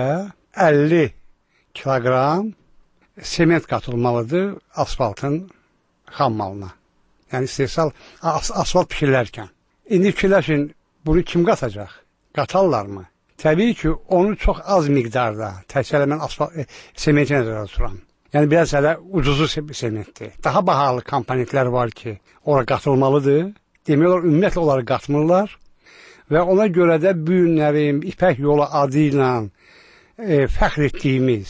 50 kiloqram sement qatılmalıdır asfaltın xammalına. Yəni, istehsal asfalt pişirlərkən. İndi fikirləşin, bunu kim qatacaq? Qatarlarmı? Təbii ki, onu çox az miqdarda, təkcə mən sementi nəzərə tuturam. Yəni, biraz hələ ucuzu sementdir. Daha bahalı komponentlər var ki, ora qatılmalıdır. Demək olar, ümumiyyətlə onları qatmırlar. Və ona görə də bu günlərin İpək yolu adı ilə fəxr etdiyimiz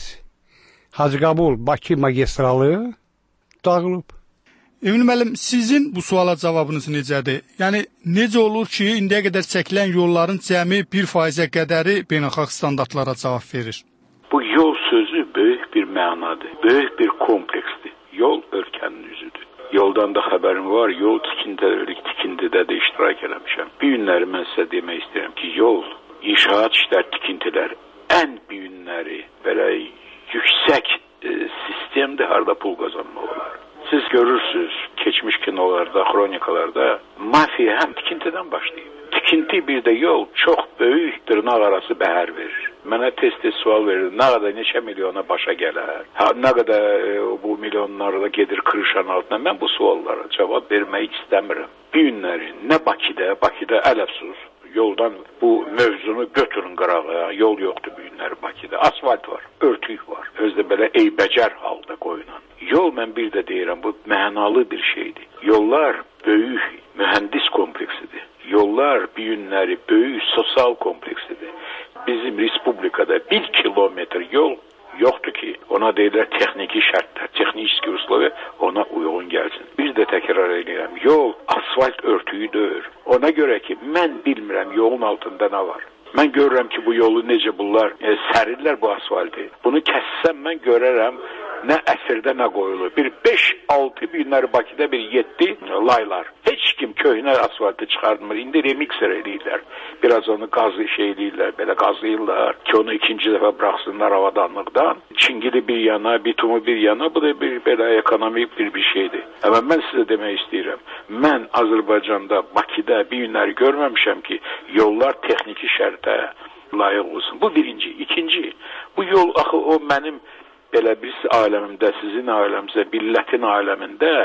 Hacıqabul-Bakı magistralı dağılıb. Emin müəllim, sizin bu suala cavabınız necədir? Yəni, necə olur ki, indiyə qədər çəkilən yolların cəmi 1%-ə qədəri beynəlxalq standartlara cavab verir? Bu yol sözü böyük bir mənadır, böyük bir kompleksdir. Yol ölkənin üzüdür. Yoldan da xəbərim var, yol tikintidə də iştirak eləmişəm. Bu günləri mən sizə demək istəyirəm ki, yol, inşaat işlər, tikintilər ən büyünləri belə yüksək sistemdə harda pul qazanmaq olar. Siz görürsünüz, keçmiş kinolarda, xronikalarda mafiya həm tikintidən başlayıb. Tikinti bir də yol çox böyük dırnaq arası bəhər verir. Mənə tez-tez sual verir, nə qədər neçə milyona başa gələr, nə qədər bu milyonlarda gedir kırışan altına. Mən bu suallara cavab vermək istəmirəm. Bir günləri nə Bakıda ələfsus, yoldan bu mövzunu götürün qırağa, yol yoxdur bu günləri Bakıda. Asfalt var, örtük var, özdə belə eybəcər halda qoyulan. Yol, mən bir də deyirəm, bu mənalı bir şeydir. Yollar böyük mühəndis kompleksidir. Yollar bir günləri böyük sosial kompleksidir. Bizim respublikada 1 kilometr yol yoxdur ki, ona deyirlər texniki şərtlər, texniki usluvi ona uyğun gəlsin. Bir də təkrar edirəm, yol asfalt örtüyüdür. Ona görə ki, mən bilmirəm yolun altında nə var. Mən görürəm ki, bu yolu necə bunlar sərirlər bu asfaltı. Bunu kəssəm mən görərəm nə əsrdə nə qoyulur. Bir 5-6 günləri Bakıda bir 7 laylar. Heç kim köhnə asfaltı çıxardmır. İndi remixer eləyirlər. Biraz onu qazı eləyirlər, belə qazıyırlar ki, onu ikinci dəfə bıraxsınlar avadanlıqdan. Çingili bir yana, bitumu bir yana, bu da bir belə ekonomik bir şeydir. Amma mən sizə demək istəyirəm. Mən Azərbaycanda, Bakıda bir günləri görməmişəm ki, yollar texniki şərtə layiq olsun. Bu birinci. İkinci, bu yol axı o mənim belə bir aləmimdə, sizin ailəmizdə, millətin aləmində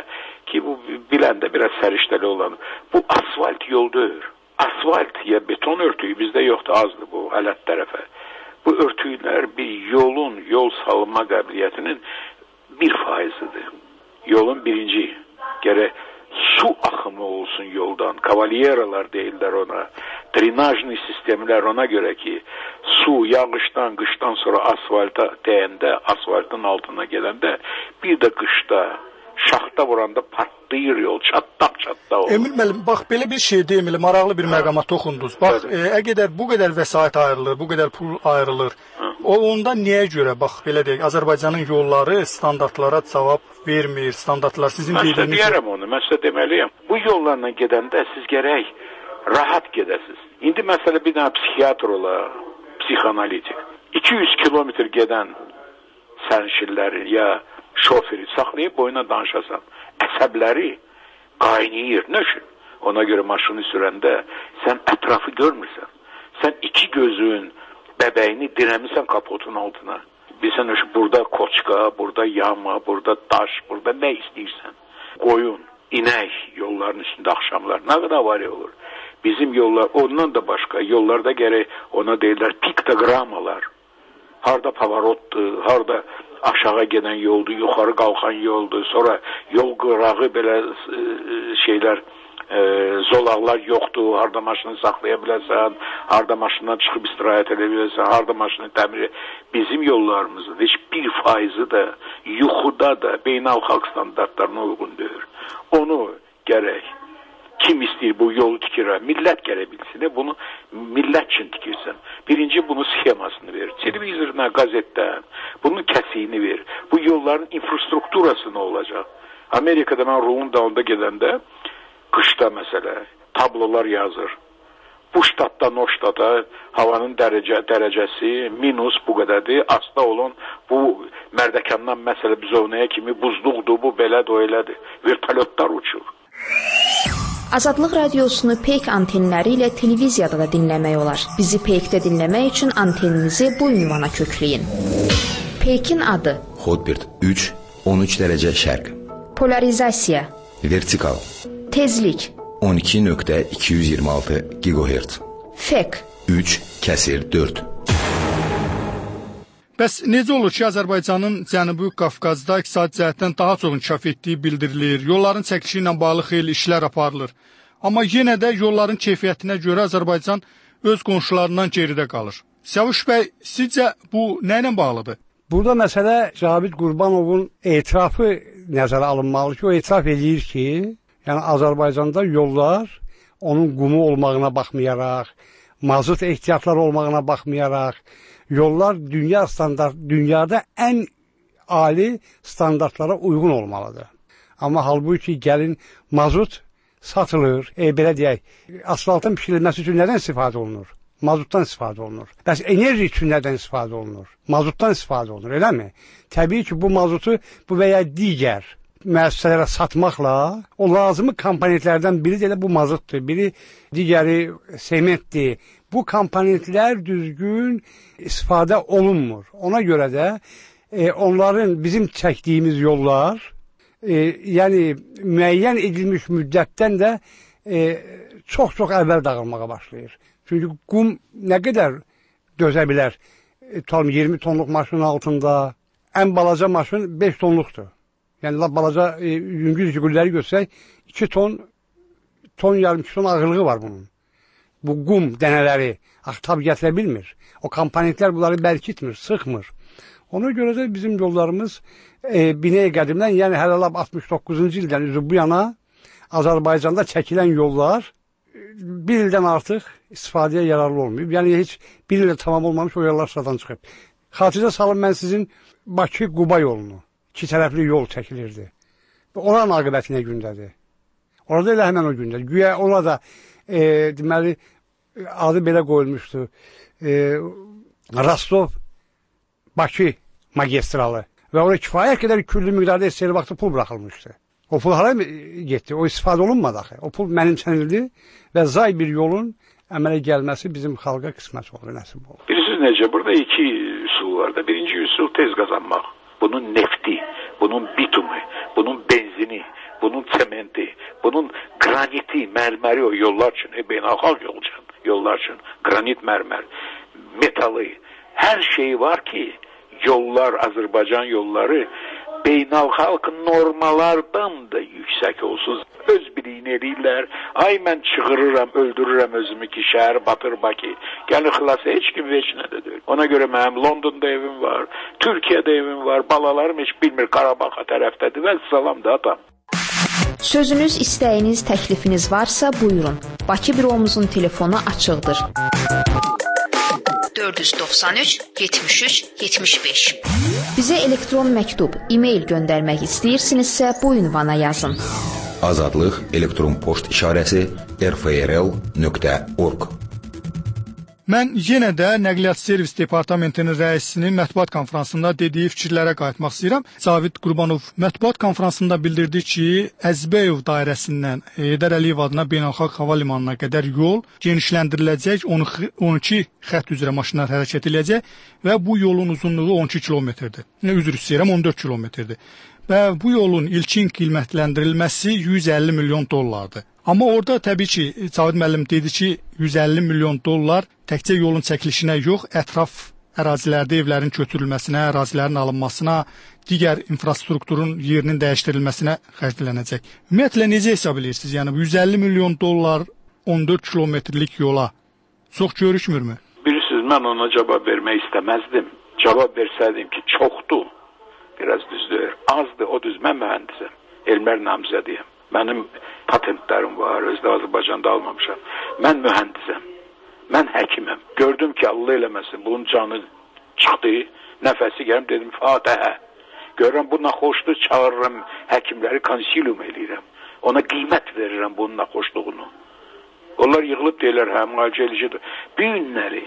ki bu biləndə biraz səriştəli olan. Bu asfalt yol deyil. Asfalt ya beton örtüyü bizdə yoxdur, azdır bu alət tərəfə. Bu örtüylər bir yol salınma qabiliyyətinin 1%'idir. Yolun birinci, gərək su axımı olsun yoldan. Kavalyeralar deyirlər ona. Drenajlı sistemlər ona görə ki, su yağışdan, qışdan sonra asfalta dəyəndə, asfaltın altına gələndə, bir də qışda şaxta vuranda partlayır yol, çatlaq olur. Emil müəllim, bax belə bir şeydir, Emil, maraqlı bir məqama toxundunuz. Bax, əgər bu qədər vəsait ayrılır, bu qədər pul ayrılır, onda niyə görə, bax belə deyək, Azərbaycanın yolları standartlara cavab vermir, standartlar sizin dediyiniz... Mən deyərəm onu, mən sizə deməliyəm. Bu yollarla gedəndə siz gərək rahat gedəsiniz. İndi məsələ bir dənə psixiatr ola, psixanalitik. 200 kilometr gedən sərnişinləri ya şoförü saxlayıb boyuna danışasan. Əsəbləri qaynayır. Nə üçün? Ona görə maşını sürəndə sən ətrafı görmürsən. Sən iki gözün bəbəyini dirəmirsən kapotun altına. Bilsən, burada koçka, burada yama, burada daş, burada nə istəyirsən. Qoyun, inək yolların üstündə axşamlar. Nə qədər avariya olur. Bizim yollar, ondan da başqa yollarda gərək ona deyirlər piktogramalar. Harda pavarotdur, harda aşağı gedən yoldur, yuxarı qalxan yoldur, sonra yol qırağı belə şeylər, zolaqlar yoxdur, harda maşını saxlaya bilərsən, harda maşından çıxıb istirahət edə bilərsən, harda maşını təmir edə. Bizim yollarımızın heç 1% da yuxuda da beynəlxalq standartlarına uyğun deyil. Onu gərək kim istəyir bu yolu tikirə, millət gələ bilsin. Bunu millət üçün tikirsən. Birinci bunu sxemasını ver. Televizoruna, qazetdən bunun kəsiyini ver. Bu yolların infrastrukturası nə olacaq? Amerikada mən Ruanda'da gedəndə qışda məsələ tablolar yazır. Bu ştatdan o ştata havanın dərəcəsi minus bu qədərdir. Asla olun bu Mərdəkandan məsələ Bizovnaya kimi buzluqdur, bu belədir, o elədir. Vertolyotlar uçur. Azadlıq radiosunu Peyk antenləri ilə televiziyada da dinləmək olar. Bizi Peykdə dinləmək üçün anteninizi bu ünvana kökləyin. Peykin adı: Hotbird 3, 13 dərəcə şərq. Polarizasiya: Vertikal. Tezlik: 12.226 GHz. Fek: 3/4. Bəs necə olur ki, Azərbaycanın Cənubi Qafqazda iqtisadi cəhətdən daha çox inkişaf etdiyi bildirilir, yolların çəkilişi ilə bağlı xeyli işlər aparılır. Amma yenə də yolların keyfiyyətinə görə Azərbaycan öz qonşularından geridə qalır. Səvuş bəy, sizcə bu nə ilə bağlıdır? Burada məsələ Cavid Qurbanovun etirafı nəzərə alınmalı ki, o etiraf edir ki, yəni Azərbaycanda yollar onun qumu olmağına baxmayaraq, mazut ehtiyatları olmağına baxmayaraq, yollar dünyada ən ali standartlara uyğun olmalıdır. Amma halbuki gəlin mazut satılır, belə deyək, asfaltın pişirilməsi üçün nədən istifadə olunur? Mazutdan istifadə olunur. Bəs enerji üçün nədən istifadə olunur? Mazutdan istifadə olunur, eləmi? Təbii ki, bu mazutu bu və ya digər müəssisələrə satmaqla o lazımı komponentlərdən biri də elə bu mazutdur, biri digəri sementdir. Bu komponentlər düzgün istifadə olunmur. Ona görə də onların bizim çəkdiyimiz yollar, yəni müəyyən edilmiş müddətdən də çox-çox əvvəl dağılmağa başlayır. Çünki qum nə qədər dözə bilər? 20 tonluq maşının altında ən balaca maşın 5 tonluqdur. Yəni balaca yüngül jigulləri görsək 2 ton yarım 2 ton ağırlığı var bunun. Bu qum dənələri tab gətirə bilmir. O komponentlər bunları bərkitmir, sıxmır. Ona görə də bizim yollarımız Binəyi qədimdən, yəni hələ 69-cu ildən üzü bu yana Azərbaycanda çəkilən yollar bir ildən artıq istifadəyə yararlı olmayıb. Yəni heç bir ildə tamam olmamış o yollar sıradan çıxıb. Xatircə salın mən sizin Bakı-Quba yolunu, 2 tərəfli yol çəkilirdi. Oranın aqibəti nə gündədir? Orada elə həmən o gündə. Güya orada deməli adı belə qoyulmuşdu. Rostov-Bakı magistralı. Və oraya kifayət qədər küllü miqdarda istəyəli vaxtı pul buraxılmışdı. O pul hara getdi? O istifadə olunmadı axı. O pul mənimsənildi və zay bir yolun əmələ gəlməsi bizim xalqa qismət oldu, nəsib oldu. Bilirsiniz necə? Burada 2 üsul var da. Birinci üsul tez qazanmaq. Bunun nefti, bunun bitumu, bunun benzini, bunun sementi, bunun graniti, mərməri o yollar üçün, beynəlxalq yollar üçün, granit mərmər, metalı, hər şey var ki, yollar, Azərbaycan yolları beynəlxalq normalardan da yüksək olsun. Öz biliyini eləyirlər. Ay mən çığırıram, öldürürəm özümü ki, şəhər batır Bakı. Gəlir xilas, heç kim heç nə də deyil. Ona görə mənim Londonda evim var, Türkiyədə evim var, balalarım heç bilmir Qarabağa tərəfdədir. Və salam da atam. Sözünüz, istəyiniz, təklifiniz varsa buyurun. Bakı büromuzun telefonu açıqdır. 493 73 75. Bizə elektron məktub, e-mail göndərmək istəyirsinizsə bu ünvana yazın. Azadlıq elektron poçt işarəsi rfrl.org. Mən yenə də Nəqliyyat Servis Departamentinin rəisinin mətbuat konfransında dediyi fikirlərə qayıtmaq istəyirəm. Cavid Qurbanov mətbuat konfransında bildirdi ki, Əzbəyev dairəsindən Heydər Əliyev adına beynəlxalq hava limanına qədər yol genişləndiriləcək, 12 xətt üzrə maşınlar hərəkət edəcək və bu yolun uzunluğu 12 kilometrdir. Üzr istəyirəm, 14 kilometrdir. Və bu yolun ilkin qiymətləndirilməsi 150 milyon dollardır. Amma orada təbii ki, Cavid müəllim dedi ki, 150 milyon dollar təkcə yolun çəkilişinə yox, ətraf ərazilərdə evlərin köçürülməsinə, ərazilərin alınmasına, digər infrastrukturun yerinin dəyişdirilməsinə xərclənəcək. Ümumiyyətlə necə hesab edirsiniz? Yəni 150 milyon dollar 14 kilometrlik yola çox görüşmürmü? Bilirsiniz, mən ona cavab vermək istəməzdim. Cavab versəydim ki, çoxdur. Biraz düzdür. Azdır, o düz. Mən mühəndisəm. Elmlər namizədiyəm. Mənim patentlərim var, özdə Azərbaycanda almamışam. Mən mühəndisəm. Mən həkiməm. Gördüm ki, Allah eləməsin, bunun canı çıxdı, nəfəsi gələm, dedim, Fatihə. Görürəm, bu naxoşdur, çağırıram, həkimləri konsilium eləyirəm. Ona qiymət verirəm bunun naxoşluğunu. Onlar yığılıb deyirlər, hə, müalicə eləyicidir. Bir günləri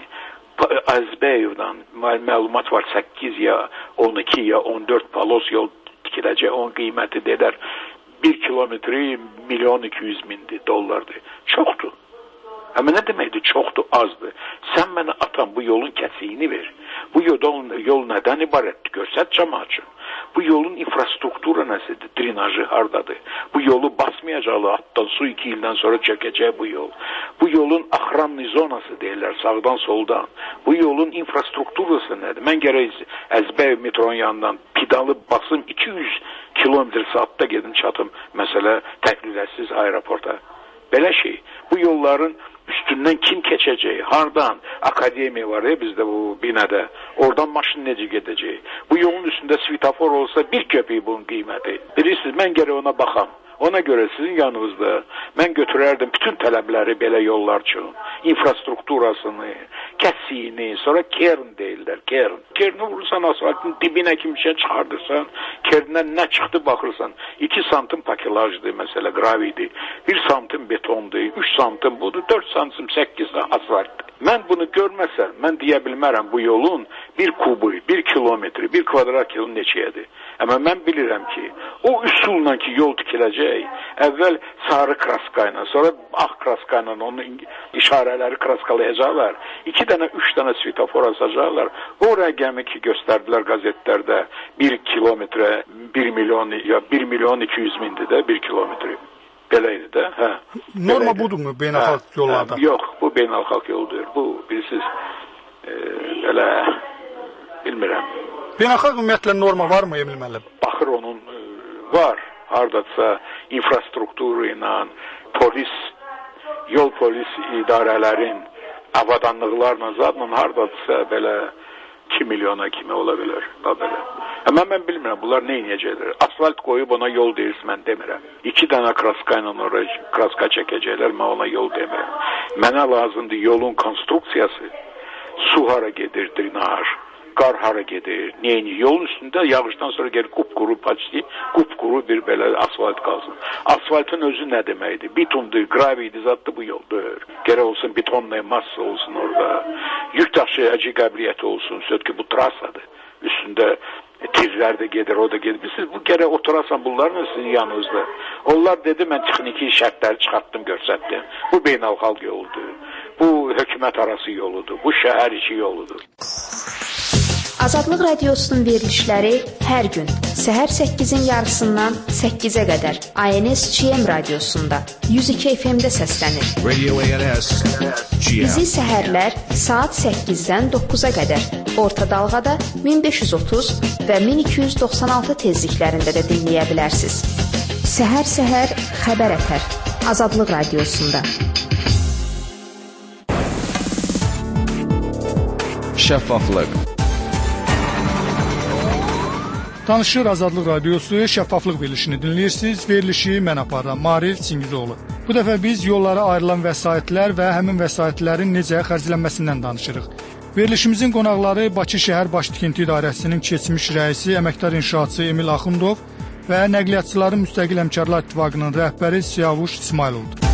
Əzbəyevdən məlumat var, 8 ya 12 ya 14 palos yol tikiləcək, onun qiyməti dedər 1 kilometri $1.200.000 dollardır. Çoxdur. Amma nə deməkdir? Çoxdur, azdır. Sən mənə atan bu yolun kəsiyini ver. Bu yol nədən ibarətdir? Görsət cəmaət üçün. Bu yolun infrastrukturu nəsidir? Drenajı hardadır? Bu yolu basmayacaqlar. Altdan su 2 ildən sonra çəkəcək bu yol. Bu yolun axranlı zonası deyirlər, sağdan soldan. Bu yolun infrastrukturası nədir? Mən gərək Əzbəyev metronun yanından pedalı basım 200 kilometr saatda gedim çatım. Məsələ təhlükəsiz aeroporta. Belə şey. Bu yolların üstündən kim keçəcək? Hardan? Akademiya var ya bizdə bu binədə. Oradan maşın necə gedəcək? Bu yolun üstündə svetofor olsa bir köpük bunun qiyməti. Bilirsiniz, mən gərək ona baxam. Ona görə sizin yanınızda mən götürərdim bütün tələbləri belə yollar üçün. İnfrastrukturasını, kəsiyini, sonra kern deyirlər, kern. Kerni vurursan asfaltın dibinə kimsə çıxardırsan, kerndən nə çıxdı baxırsan. 2 santim pakilajdır məsələ, gravidir. 1 santim betondur, 3 santim budur, 4 santim 8 asfaltdır. Mən bunu görməsəm, mən deyə bilmərəm bu yolun 1 kubu, 1 kilometri, 1 kvadrat kilon neçəyədir. Amma mən bilirəm ki, o üsulla ki yol tikiləcək, əvvəl sarı kraska ilə, sonra ağ kraska ilə onun işarələri kraskalayacaqlar. 2 dənə, 3 dənə svetofor asacaqlar. O rəqəmi ki göstərdilər qəzetlərdə 1 kilometrə 1 milyon ya 1.200.000'dir də 1 kilometri. Beləydi də, hə. Norma budurmu beynəlxalq yollarda? Yox, bu beynəlxalq yoldur. Bu bilirsiniz, belə bilmirəm. Beynəlxalq ümumiyyətlə norma varmı Emil müəllim? Baxır onun var. Hardasa infrastrukturu ilə yol polis idarələrin avadanlıqlarla zadla hardasa belə 2 milyona kimi ola bilər. Belə. Amma mən bilmirəm, bunlar nə edəcəklər? Asfalt qoyub ona yol deyirsin, mən demirəm. 2 dənə kraska ilə oraya kraska çəkəcəklər, mən ona yol demirəm. Mənə lazımdır yolun konstruksiyası. Su hara gedir, drenaj, qar hara gedir, neyini? Yolun üstündə yağışdan sonra gəlir qupquru paçli, qupquru bir belə asfalt qalsın. Asfaltın özü nə deməkdir? Betondur, gravidir, zaddır bu yoldur. Gərək olsun betonla massa olsun orada. Yük daşıyıcı qabiliyyəti olsun, söz ki bu trasadır. Üstündə tirlər də gedir, o da gedir. Siz bu gərək oturasan bunlarla sizin yanınızda. Onlar dedi, mən texniki şərtləri çıxartdım, görsətdim. Bu beynəlxalq yoludur. Bu hökumət arası yoludur. Bu şəhər içi yoludur. Azadlıq Radiosunun verilişləri hər gün səhər 8-in yarısından 8-ə qədər ANS-GM radiosunda 102 FM-də səslənir. Radio ANS GM. Bizi səhərlər saat 8-dən 9-a qədər orta dalğada 1530 və 1296 tezliklərində də dinləyə bilərsiniz. Səhər xəbər ətər Azadlıq Radiosunda. Şəffaflıq. Tanışır Azadlıq Radiosu şəffaflıq verilişini dinləyirsiniz. Verilişi mən aparıram, Marif Çingizoğlu. Bu dəfə biz yollara ayrılan vəsaitlər və həmin vəsaitlərin necə xərclənməsindən danışırıq. Verilişimizin qonaqları Bakı şəhər baş tikinti idarəsinin keçmiş rəisi, əməkdar inşaatçı Emil Axundov və Nəqliyyatçıların Müstəqil Həmkarlar İttifaqının rəhbəri Siyavuş İsmayılovdur.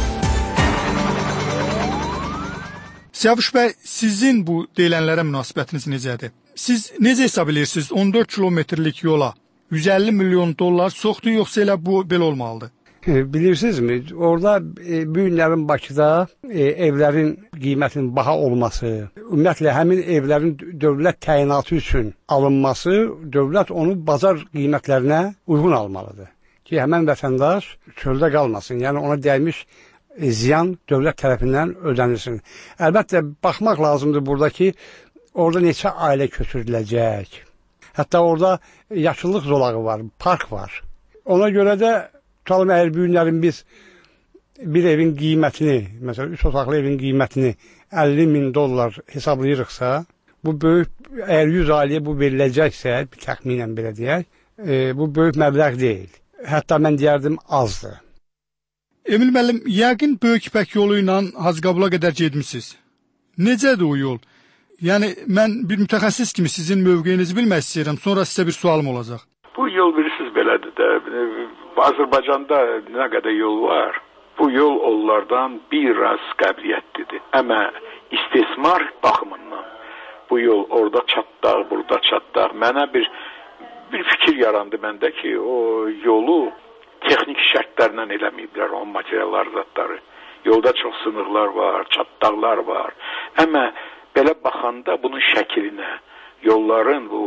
Siyavuş bəy, sizin bu deyilənlərə münasibətiniz necədir? Siz necə hesab edirsiniz 14 kilometrlik yola 150 milyon dollar çoxdur, yoxsa elə bu belə olmalıdır? Bilirsinizmi, orada bu günlərin Bakıda evlərin qiymətinin baha olması, ümumiyyətlə həmin evlərin dövlət təyinatı üçün alınması, dövlət onu bazar qiymətlərinə uyğun almalıdır ki, həmən vətəndaş çöldə qalmasın, yəni ona dəymiş ziyan dövlət tərəfindən ödənilsin. Əlbəttə, baxmaq lazımdır buradakı, orada neçə ailə köçürüləcək. Hətta orada yaşıllıq zolağı var, park var. Ona görə də tutalım, əgər bu günlərin biz bir evin qiymətini, məsələn, 3 otaqlı evin qiymətini 50 min dollar hesablayırıqsa, bu böyük, əgər 100 ailəyə bu veriləcəksə, bir təxminən belə deyək, bu böyük məbləğ deyil. Hətta mən deyərdim, azdır. Emil müəllim, yəqin Böyük İpək yolu ilə Hacıqabula qədər getmisiniz. Necədir o yol? Yəni, mən bir mütəxəssis kimi sizin mövqeyinizi bilmək istəyirəm, sonra sizə bir sualım olacaq. Bu yol bilirsiniz belədir də, Azərbaycanda nə qədər yol var, bu yol onlardan biraz qəbliyyətlidir. Amma istismar baxımından bu yol orada çatdaq, burada çatdaq. Mənə bir fikir yarandı məndə ki, o yolu texnik şərtlərlə eləməyiblər, o materiallar zatları. Yolda çox sınıqlar var, çatdaqlar var. Amma belə baxanda bunun şəklinə, yolların, bu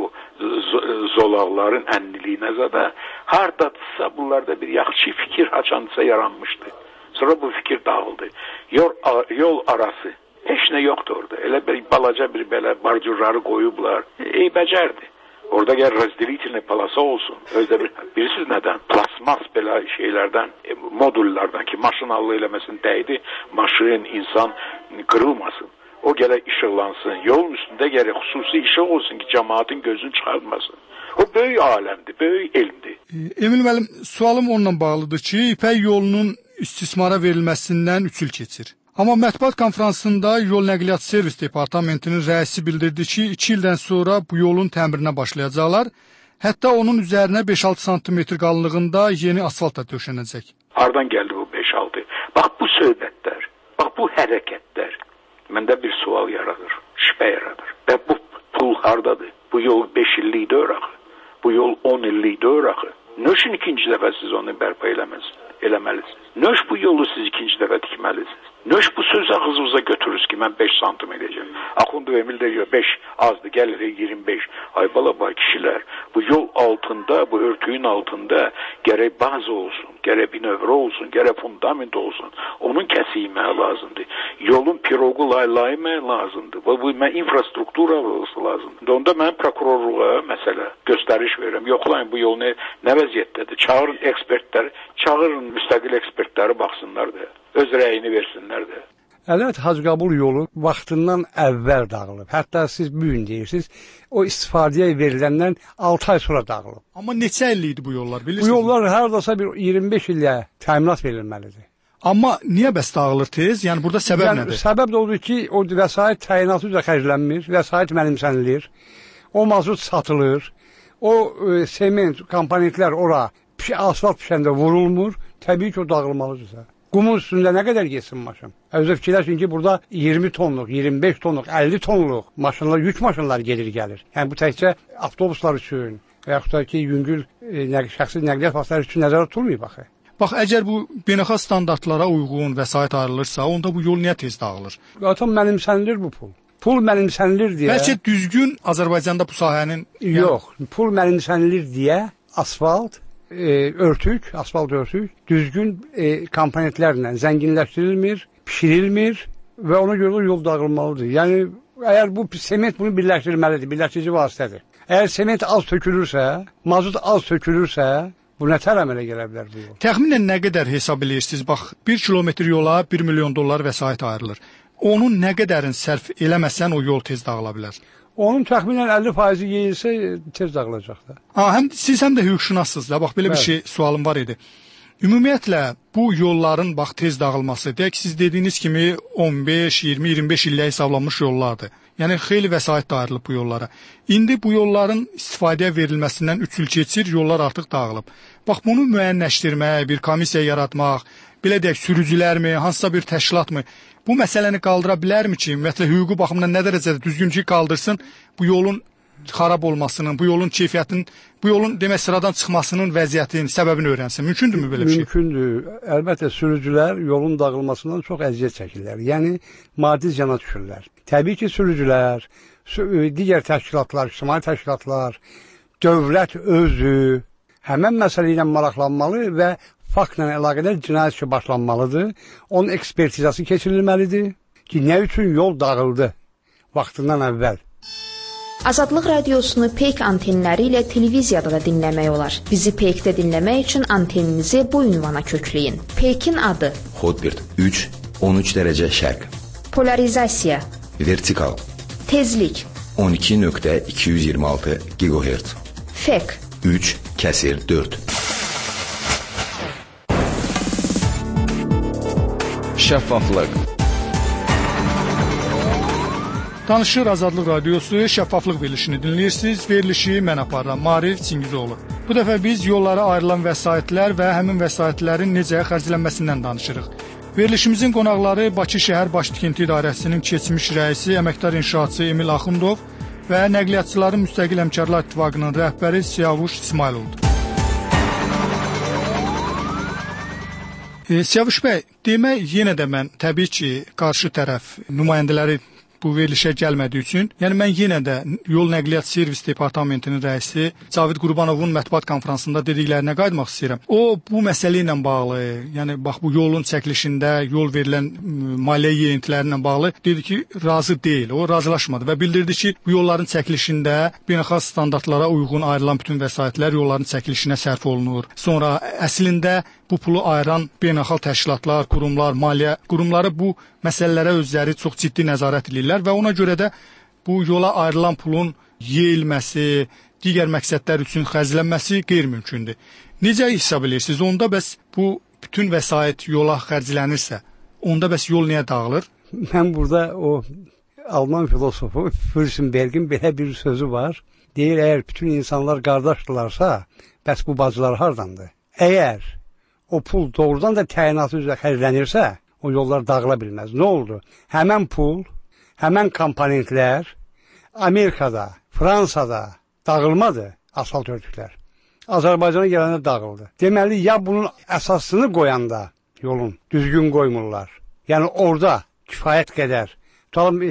zolaqların ənliliyinə zədə hardadırsa bunlarda bir yaxşı fikir haçandısa yaranmışdı. Sonra bu fikir dağıldı. Yol arası heç nə yoxdur orada. Elə bir balaca bir belə bardurları qoyublar. Bəcərdi. Orada gəl razdelительный polasa olsun. Özdə bilirsiniz nədən? Plasmas belə şeylərdən, modullardan ki, maşın allı eləməsin dəydi, maşın, insan qırılmasın. O gələ işıqlansın. Yolun üstündə gərək xüsusi işıq olsun ki, cəmaatın gözünü çıxartmasın. O böyük aləmdir, böyük elmdir. Emil müəllim, sualım onunla bağlıdır ki, İpək yolunun istismara verilməsindən 3 il keçir. Amma mətbuat konfransında Yol Nəqliyyat Servis Departamentinin rəisi bildirdi ki, 2 ildən sonra bu yolun təmirinə başlayacaqlar. Hətta onun üzərinə 5-6 sm qalınlığında yeni asfalt da döşənəcək. Hardan gəldi bu 5-6? Bax bu söhbətlər, bax bu hərəkətlər məndə bir sual yaradır, şübhə yaradır. Və bu pul hardadır? Bu yol 5 illikdir öyrəxi. Bu yol 10 illikdir öyrəxi. Nöşün ikinci dəfə siz onu bərpa eləməlisiniz. Nöş bu yolu siz ikinci dəfə tikməlisiniz. Nöş bu sözü ağzınıza götürürüz ki, mən 5 santim edəcəm. Axundu Emil də diyor, 5 azdır, gəlir 25. Ay bala kişilər, bu yol altında, bu örtüyün altında gərək bazı olsun, gərək binövrə olsun, gərək fundament olsun. Onun kəsilməyə lazımdır. Yolun pirogu laylaymaya lazımdır. Bu infrastruktura olması lazımdır. Onda mən prokurorluğa məsələ göstəriş verirəm. Yoxlayın bu yol nə vəziyyətdədir? Çağırın ekspertləri, çağırın müstəqil ekspertləri baxsınlar da. Öz rəyini versinlər də. Əlbəttə, Hacıqabul yolu vaxtından əvvəl dağılıb. Hətta siz bu gün deyirsiniz, o istifadəyə veriləndən 6 ay sonra dağılıb. Amma neçə illikdir bu yollar, bilirsiniz? Bu yollar haradasa bir 25 illə təminat verilməlidir. Amma niyə bəs dağılır tez? Yəni burada səbəb nədir? Səbəb də odur ki, o vəsait təyinatı üzrə xərclənmir, vəsait mənimsənilir, o mazut satılır, o sement, komponentlər ora asfalt pişəndə vurulmur, təbii ki, o dağılmalıdırsa. Qumun üstündə nə qədər geçsin maşın? Özü fikirləşin ki, burada 20 tonluq, 25 tonluq, 50 tonluq maşınlar, yük maşınlar gelir gəlir. Yəni bu təkcə avtobuslar üçün və yaxud da ki, yüngül şəxsi nəqliyyat vasitələri üçün nəzərdə tutulmayıb axı. Bax, əgər bu beynəlxalq standartlara uyğun vəsait ayrılırsa, onda bu yol niyə tez dağılır? Zaten mənimsənilir bu pul. pul mənimsənilir deyə. Bəlkə düzgün Azərbaycanda bu sahənin yox, pul mənimsənilir deyə asfalt asfalt örtük düzgün komponentlərlə zənginləşdirilmir, pişirilmir və ona görə də yol dağılmalıdır. Yəni əgər bu sement bunu birləşdirməlidir, birləşdirici vasitədir. Əgər sement az tökülürsə, mazut az tökülürsə, bu nətər əmələ gələ bilər bu yol? Təxminən nə qədər hesab edirsiniz? Bax, 1 kilometr yola 1 milyon dollar vəsait ayrılır. Onun nə qədərini sərf eləməsən o yol tez dağıla bilər? Onun təxminən 50% yeyilsə tez dağılacaq da. Siz həm də hüquqşünassınız da. Bax, belə bir şey sualım var idi. Ümumiyyətlə bu yolların bax tez dağılması, deyək siz dediyiniz kimi 15, 20, 25 illə hesablanmış yollardır. Yəni xeyli vəsait də ayrılıb bu yollara. İndi bu yolların istifadəyə verilməsindən 3 il keçir, yollar artıq dağılıb. Bax bunu müəyyənləşdirmək, bir komissiya yaratmaq, belə deyək sürücülərmi, hansısa bir təşkilatmı bu məsələni qaldıra bilərmi ki, ümumiyyətlə hüquqi baxımdan nə dərəcədə düzgünlük qaldırsın, bu yolun xarab olmasının, bu yolun keyfiyyətinin, bu yolun demək sıradan çıxmasının vəziyyətinin səbəbini öyrənsin. Mümkündürmü belə bir şey? Mümkündür. Əlbəttə sürücülər yolun dağılmasından çox əziyyət çəkirlər. Yəni maddi ziyana düşürlər. Təbii ki, sürücülər, digər təşkilatlar, ictimai təşkilatlar, dövlət özü həmən məsələ ilə maraqlanmalı və faktla əlaqədar cinayət işi başlanmalıdır. Onun ekspertizası keçirilməlidir ki, nə üçün yol dağıldı vaxtından əvvəl. Azadlıq radiosunu Peyk antenləri ilə televiziyada da dinləmək olar. Bizi Peykdə dinləmək üçün anteninizi bu ünvana kökləyin. Peykin adı Hotbird 3, 13 dərəcə şərq. Polarizasiya Vertikal Tezlik 12.226 GHz. Fek 3/4. Şəffaflıq. Danışır Azadlıq Radiosu, şəffaflıq verilişini dinləyirsiniz. Verilişi mən aparıram, Marif Çingizoğlu. Bu dəfə biz yollara ayrılan vəsaitlər və həmin vəsaitlərin necə xərclənməsindən danışırıq. Verilişimizin qonaqları Bakı şəhər Baş Tikinti İdarəsinin keçmiş rəisi, əməkdar inşaatçı Emil Axundov və Nəqliyyatçıların Müstəqil Həmkarlar İttifaqının rəhbəri Siyavuş İsmayılovdur. Siyavuş bəy, demək yenə də mən təbii ki, qarşı tərəf nümayəndələri bu verilişə gəlmədiyi üçün, yəni mən yenə də Yol Nəqliyyat Servis Departamentinin rəisi Cavid Qurbanovun mətbuat konfransında dediklərinə qayıtmaq istəyirəm. O, bu məsələ ilə bağlı, yəni bax bu yolun çəkilişində yol verilən maliyyə yeyintiləri ilə bağlı dedi ki, razı deyil, o razılaşmadı və bildirdi ki, bu yolların çəkilişində beynəlxalq standartlara uyğun ayrılan bütün vəsaitlər yolların çəkilişinə sərf olunur. Sonra əslində bu pulu ayıran beynəlxalq təşkilatlar, qurumlar, maliyyə qurumları bu məsələlərə özləri çox ciddi nəzarət edirlər və ona görə də bu yola ayrılan pulun yeyilməsi, digər məqsədlər üçün xərclənməsi qeyri-mümkündür. Necə hesab edirsiniz? Onda bəs bu bütün vəsait yola xərclənirsə, onda bəs yol niyə dağılır? Mən burada o Alman filosofu Fürstenbergin belə bir sözü var. Deyir, əgər bütün insanlar qardaşdırlarsa, bəs bu bacılar hardandır? Əgər o pul doğrudan da təyinatı üzrə xərclənirsə, o yollar dağıla bilməz. Nə oldu? Həmən pul, həmən komponentlər Amerikada, Fransada dağılmadı asfalt örtüklər. Azərbaycana gələndə dağıldı. Deməli, ya bunun əsasını qoyanda yolun düzgün qoymurlar. Yəni orada kifayət qədər. Tutalım,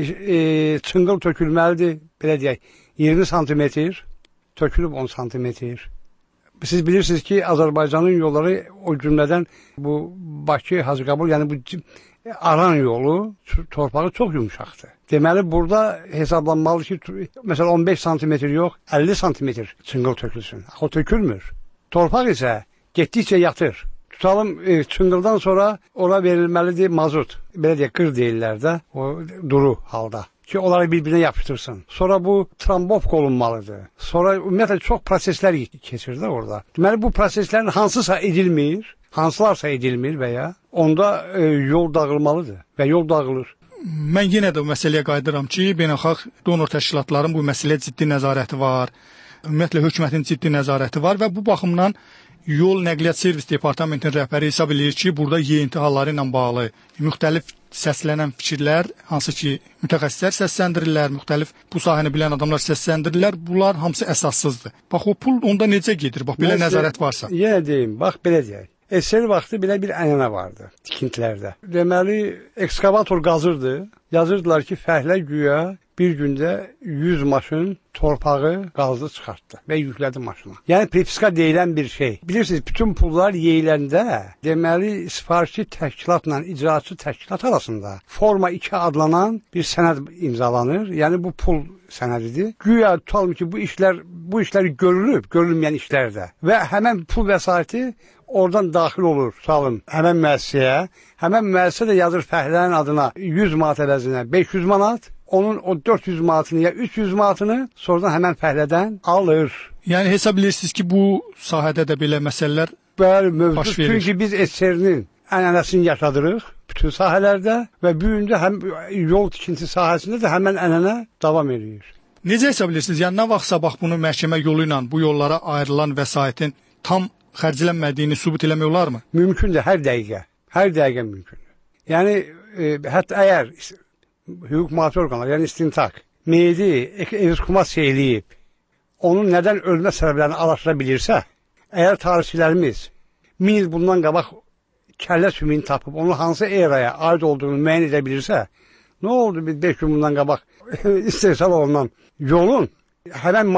çınqıl tökülməlidir, belə deyək, 20 santimetr, tökülüb 10 santimetr. Siz bilirsiniz ki, Azərbaycanın yolları o cümlədən bu Bakı, Hacıqabul, yəni bu aran yolu, torpağı çox yumuşaqdır. Deməli, burada hesablanmalı ki, məsələn 15 santimetr yox, 50 santimetr çınqıl tökülsün. O tökülmür. Torpaq isə getdikcə yatır. Tutalım, çınqıldan sonra ora verilməlidir mazut. Belə deyək, qır deyirlər də, o duru halda. Ki, onları bir-birinə yapışdırsın. Sonra bu trambovka olunmalıdır. Sonra ümumiyyətlə çox proseslər keçir də orada. Deməli, bu proseslərin hansısa edilmir, hansılarsa edilmir və ya onda yol dağılmalıdır və yol dağılır. Mən yenə də bu məsələyə qayıdıram ki, beynəlxalq donor təşkilatların bu məsələyə ciddi nəzarəti var. Ümumiyyətlə, hökumətin ciddi nəzarəti var və bu baxımdan Yol Nəqliyyat Servis Departamentinin rəhbəri hesab edir ki, burada yeyinti halları ilə bağlı müxtəlif səslənən fikirlər, hansı ki, mütəxəssislər səsləndirirlər, müxtəlif bu sahəni bilən adamlar səsləndirirlər, bunlar hamısı əsassızdır. Bax, o pul onda necə gedir? Bax, belə nəzarət varsa. Yenə deyim, bax, belə deyək. SSR vaxtı belə bir ənənə vardı tikintilərdə. Deməli, ekskavator qazırdı, yazırdılar ki fəhlə güya bir gündə 100 maşın torpağı qazdı çıxartdı və yüklədi maşına. Yəni prepiska deyilən bir şey. Bilirsiniz, bütün pullar yeyiləndə deməli sifarişçi təşkilatla icraçı təşkilat arasında forma 2 adlanan bir sənəd imzalanır. Yəni bu pul sənədidir. Güya tutalım ki, bu işlər görülüb, görülməyən işlərdə və həmən pul vəsaiti oradan daxil olur, tutalım, həmən müəssisəyə. Həmən müəssisə də yazır fəhlənin adına 100 manat əvəzinə 500 manat. Onun o 400 manatını ya 300 manatını sonradan həmən fəhlədən alır. Yəni hesab edirsiniz ki, bu sahədə də belə məsələlər baş verir. Çünki biz SSR-nin ənənəsini yaşadırıq bütün sahələrdə və bu gün də həm yol tikinti sahəsində də həmən ənənə davam edir. Necə hesab edirsiniz? Yəni nə vaxt sabah bunu məhkəmə yolu ilə bu yollara ayrılan vəsaitin tam xərclənmədiyini sübut eləmək olarmı? Mümkündür, hər dəqiqə mümkündür. Yəni hətta əgər hüquq mühafizə orqanları, yəni istintaq, meyidi ekskumasiya eləyib, onun nədən ölmə səbəblərini araşdıra bilirsə, əgər tarixçilərimiz 1000 il bundan qabaq kəllə sümüyünü tapıb, onun hansı eraya aid olduğunu müəyyən edə bilirsə, nə oldu biz 5 gün bundan qabaq istehsal olunan yolun həmən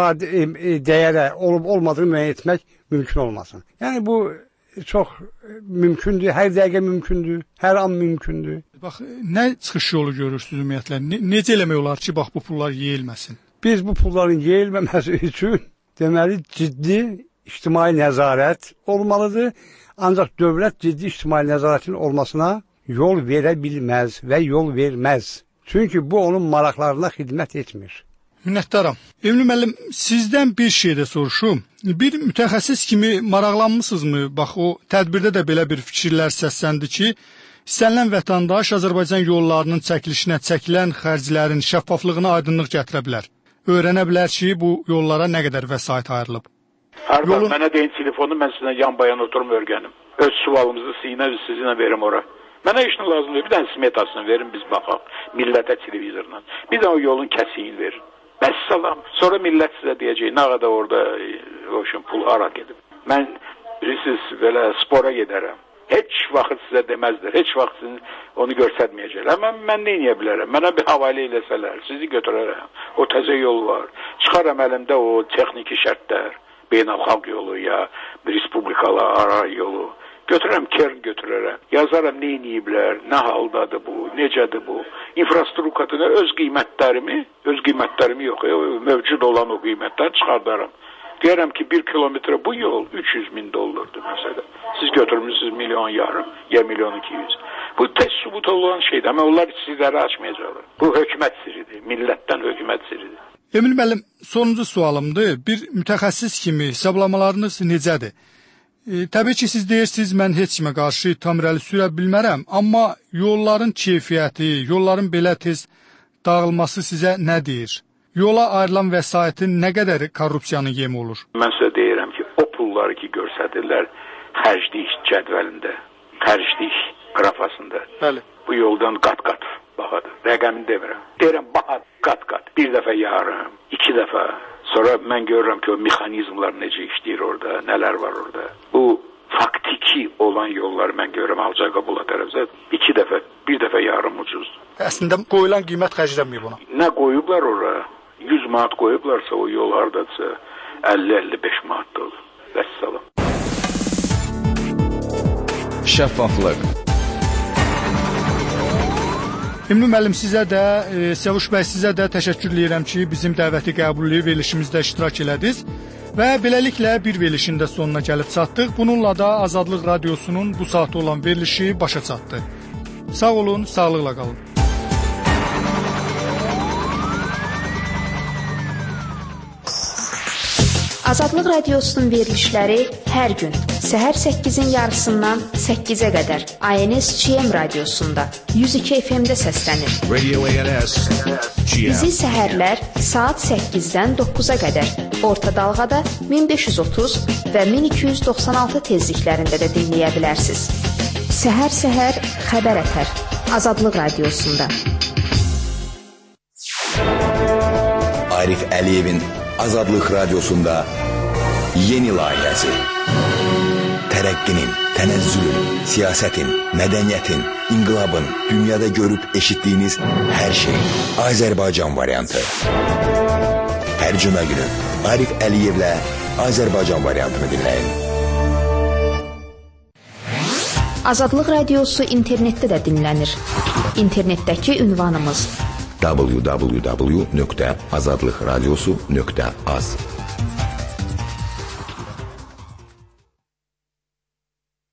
dəyərə olub-olmadığını müəyyən etmək mümkün olmasın. Yəni bu çox mümkündür, hər dəqiqə mümkündür, hər an mümkündür. Bax, nə çıxış yolu görürsünüz ümumiyyətlə? Necə eləmək olar ki, bax bu pullar yeyilməsin? Biz bu pulların yeyilməməsi üçün deməli ciddi ictimai nəzarət olmalıdır. Ancaq dövlət ciddi ictimai nəzarətin olmasına yol verə bilməz və yol verməz. Çünki bu onun maraqlarına xidmət etmir. Minnətdaram. Emil müəllim, sizdən bir şey də soruşum. Bir mütəxəssis kimi maraqlanmısınızmı? Bax, o tədbirdə də belə bir fikirlər səsləndi ki, istənilən vətəndaş Azərbaycan yollarının çəkilişinə çəkilən xərclərin şəffaflığına aydınlıq gətirə bilər. Öyrənə bilər ki, bu yollara nə qədər vəsait ayrılıb. Hardan mənə deyin telefonu, mən sizlə yan bayan oturum öyrənim. Öz sualımızı sizinlə verim ora. Mənə işin lazımdır, bir dənə smetasını verin, biz baxaq, millətə televizorla. Bir dənə o yolun kəsiyini verin. Məssalam. Sonra millət sizə deyəcək, nə qədər orada pul araq edib. Mən bilirsiniz, belə spora gedərəm. Heç vaxt sizə deməzdir, heç vaxt sizin onu göstərməyəcəklər. Mən nə edə bilərəm? Mənə bir havayla eləsələr, sizi götürərəm. O təzə yol var. Çıxaram əlimdə o texniki şərtlər, beynəlxalq yolu ya respublikalı ara yolu. Götürərəm, Kern götürərəm. Yazaram, nə eləyiblər, nə haldadır bu, necədir bu. İnfrastrukturuna öz qiymətlərimi yox, mövcud olan o qiymətləri çıxardaram. Deyərəm ki, 1 kilometre bu yol 300 min dollardır məsələ. Siz götürmüşsünüz milyon yarım, ya milyon 200. Bu tez sübut olan şeydir, ama onlar sizləri açmayacaqlar. Bu hökumət siridir, millətdən hökumət siridir. Emil müəllim, sonuncu sualımdır. Bir mütəxəssis kimi hesablamalarınız necədir? Təbii ki, siz deyirsiniz, mən heç kimə qarşı tam irəli sürə bilmərəm, amma yolların keyfiyyəti, yolların belə tez dağılması sizə nə deyir? Yola ayrılan vəsaitin nə qədər korrupsiyanın yemi olur? Mən sizə deyirəm ki, o pulları ki göstərirlər xərclik cədvəlində, xərclik qrafasında. Bəli. Bu yoldan qat-qat bahadır. Rəqəmini demirəm. Deyirəm, bahadır, qat-qat. Bir dəfə yarım, 2 dəfə. Sonra mən görürəm ki, o mexanizmlar necə işləyir orada, nələr var orada. Bu faktiki olan yolları mən görürəm Alcaqabula tərəfdə 2 dəfə, 1 dəfə yarım ucuzdur. Əslində qoyulan qiymət xərclənməyib ona. Nə qoyublar ora? 100 manat qoyublarsa o yol hardadsa 50-55 manat olur. Vəssalam. Şəffaflıq. Emil müəllim, sizə də, Səvuş bəy, sizə də təşəkkür edirəm ki, bizim dəvəti qəbul edib verilişimizdə iştirak elədiniz və beləliklə bir verilişin də sonuna gəlib çatdıq. Bununla da Azadlıq Radiosunun bu saatda olan verilişi başa çatdı. Sağ olun, sağlıqla qalın. Azadlıq Radiosunun verilişləri hər gün səhər 8-in yarısından 8-ə qədər ANS-GM radiosunda 102 FM-də səslənir. Radio ANS GM. Bizi səhərlər saat 8-dən 9-a qədər orta dalğada 1530 və 1296 tezliklərində də dinləyə bilərsiniz. Səhər-səhər xəbər ətər Azadlıq Radiosunda. Arif Əliyevin Azadlıq Radiosunda yeni layihəsi. tərəqqinin, tənəzzülün, siyasətin, mədəniyyətin, inqilabın, dünyada görüb eşitdiyiniz hər şey Azərbaycan variantı. Hər cümə günü Arif Əliyevlə Azərbaycan variantını dinləyin. Azadlıq Radiosu internetdə də dinlənir. İnternetdəki ünvanımız www.azadlıqradiosu.az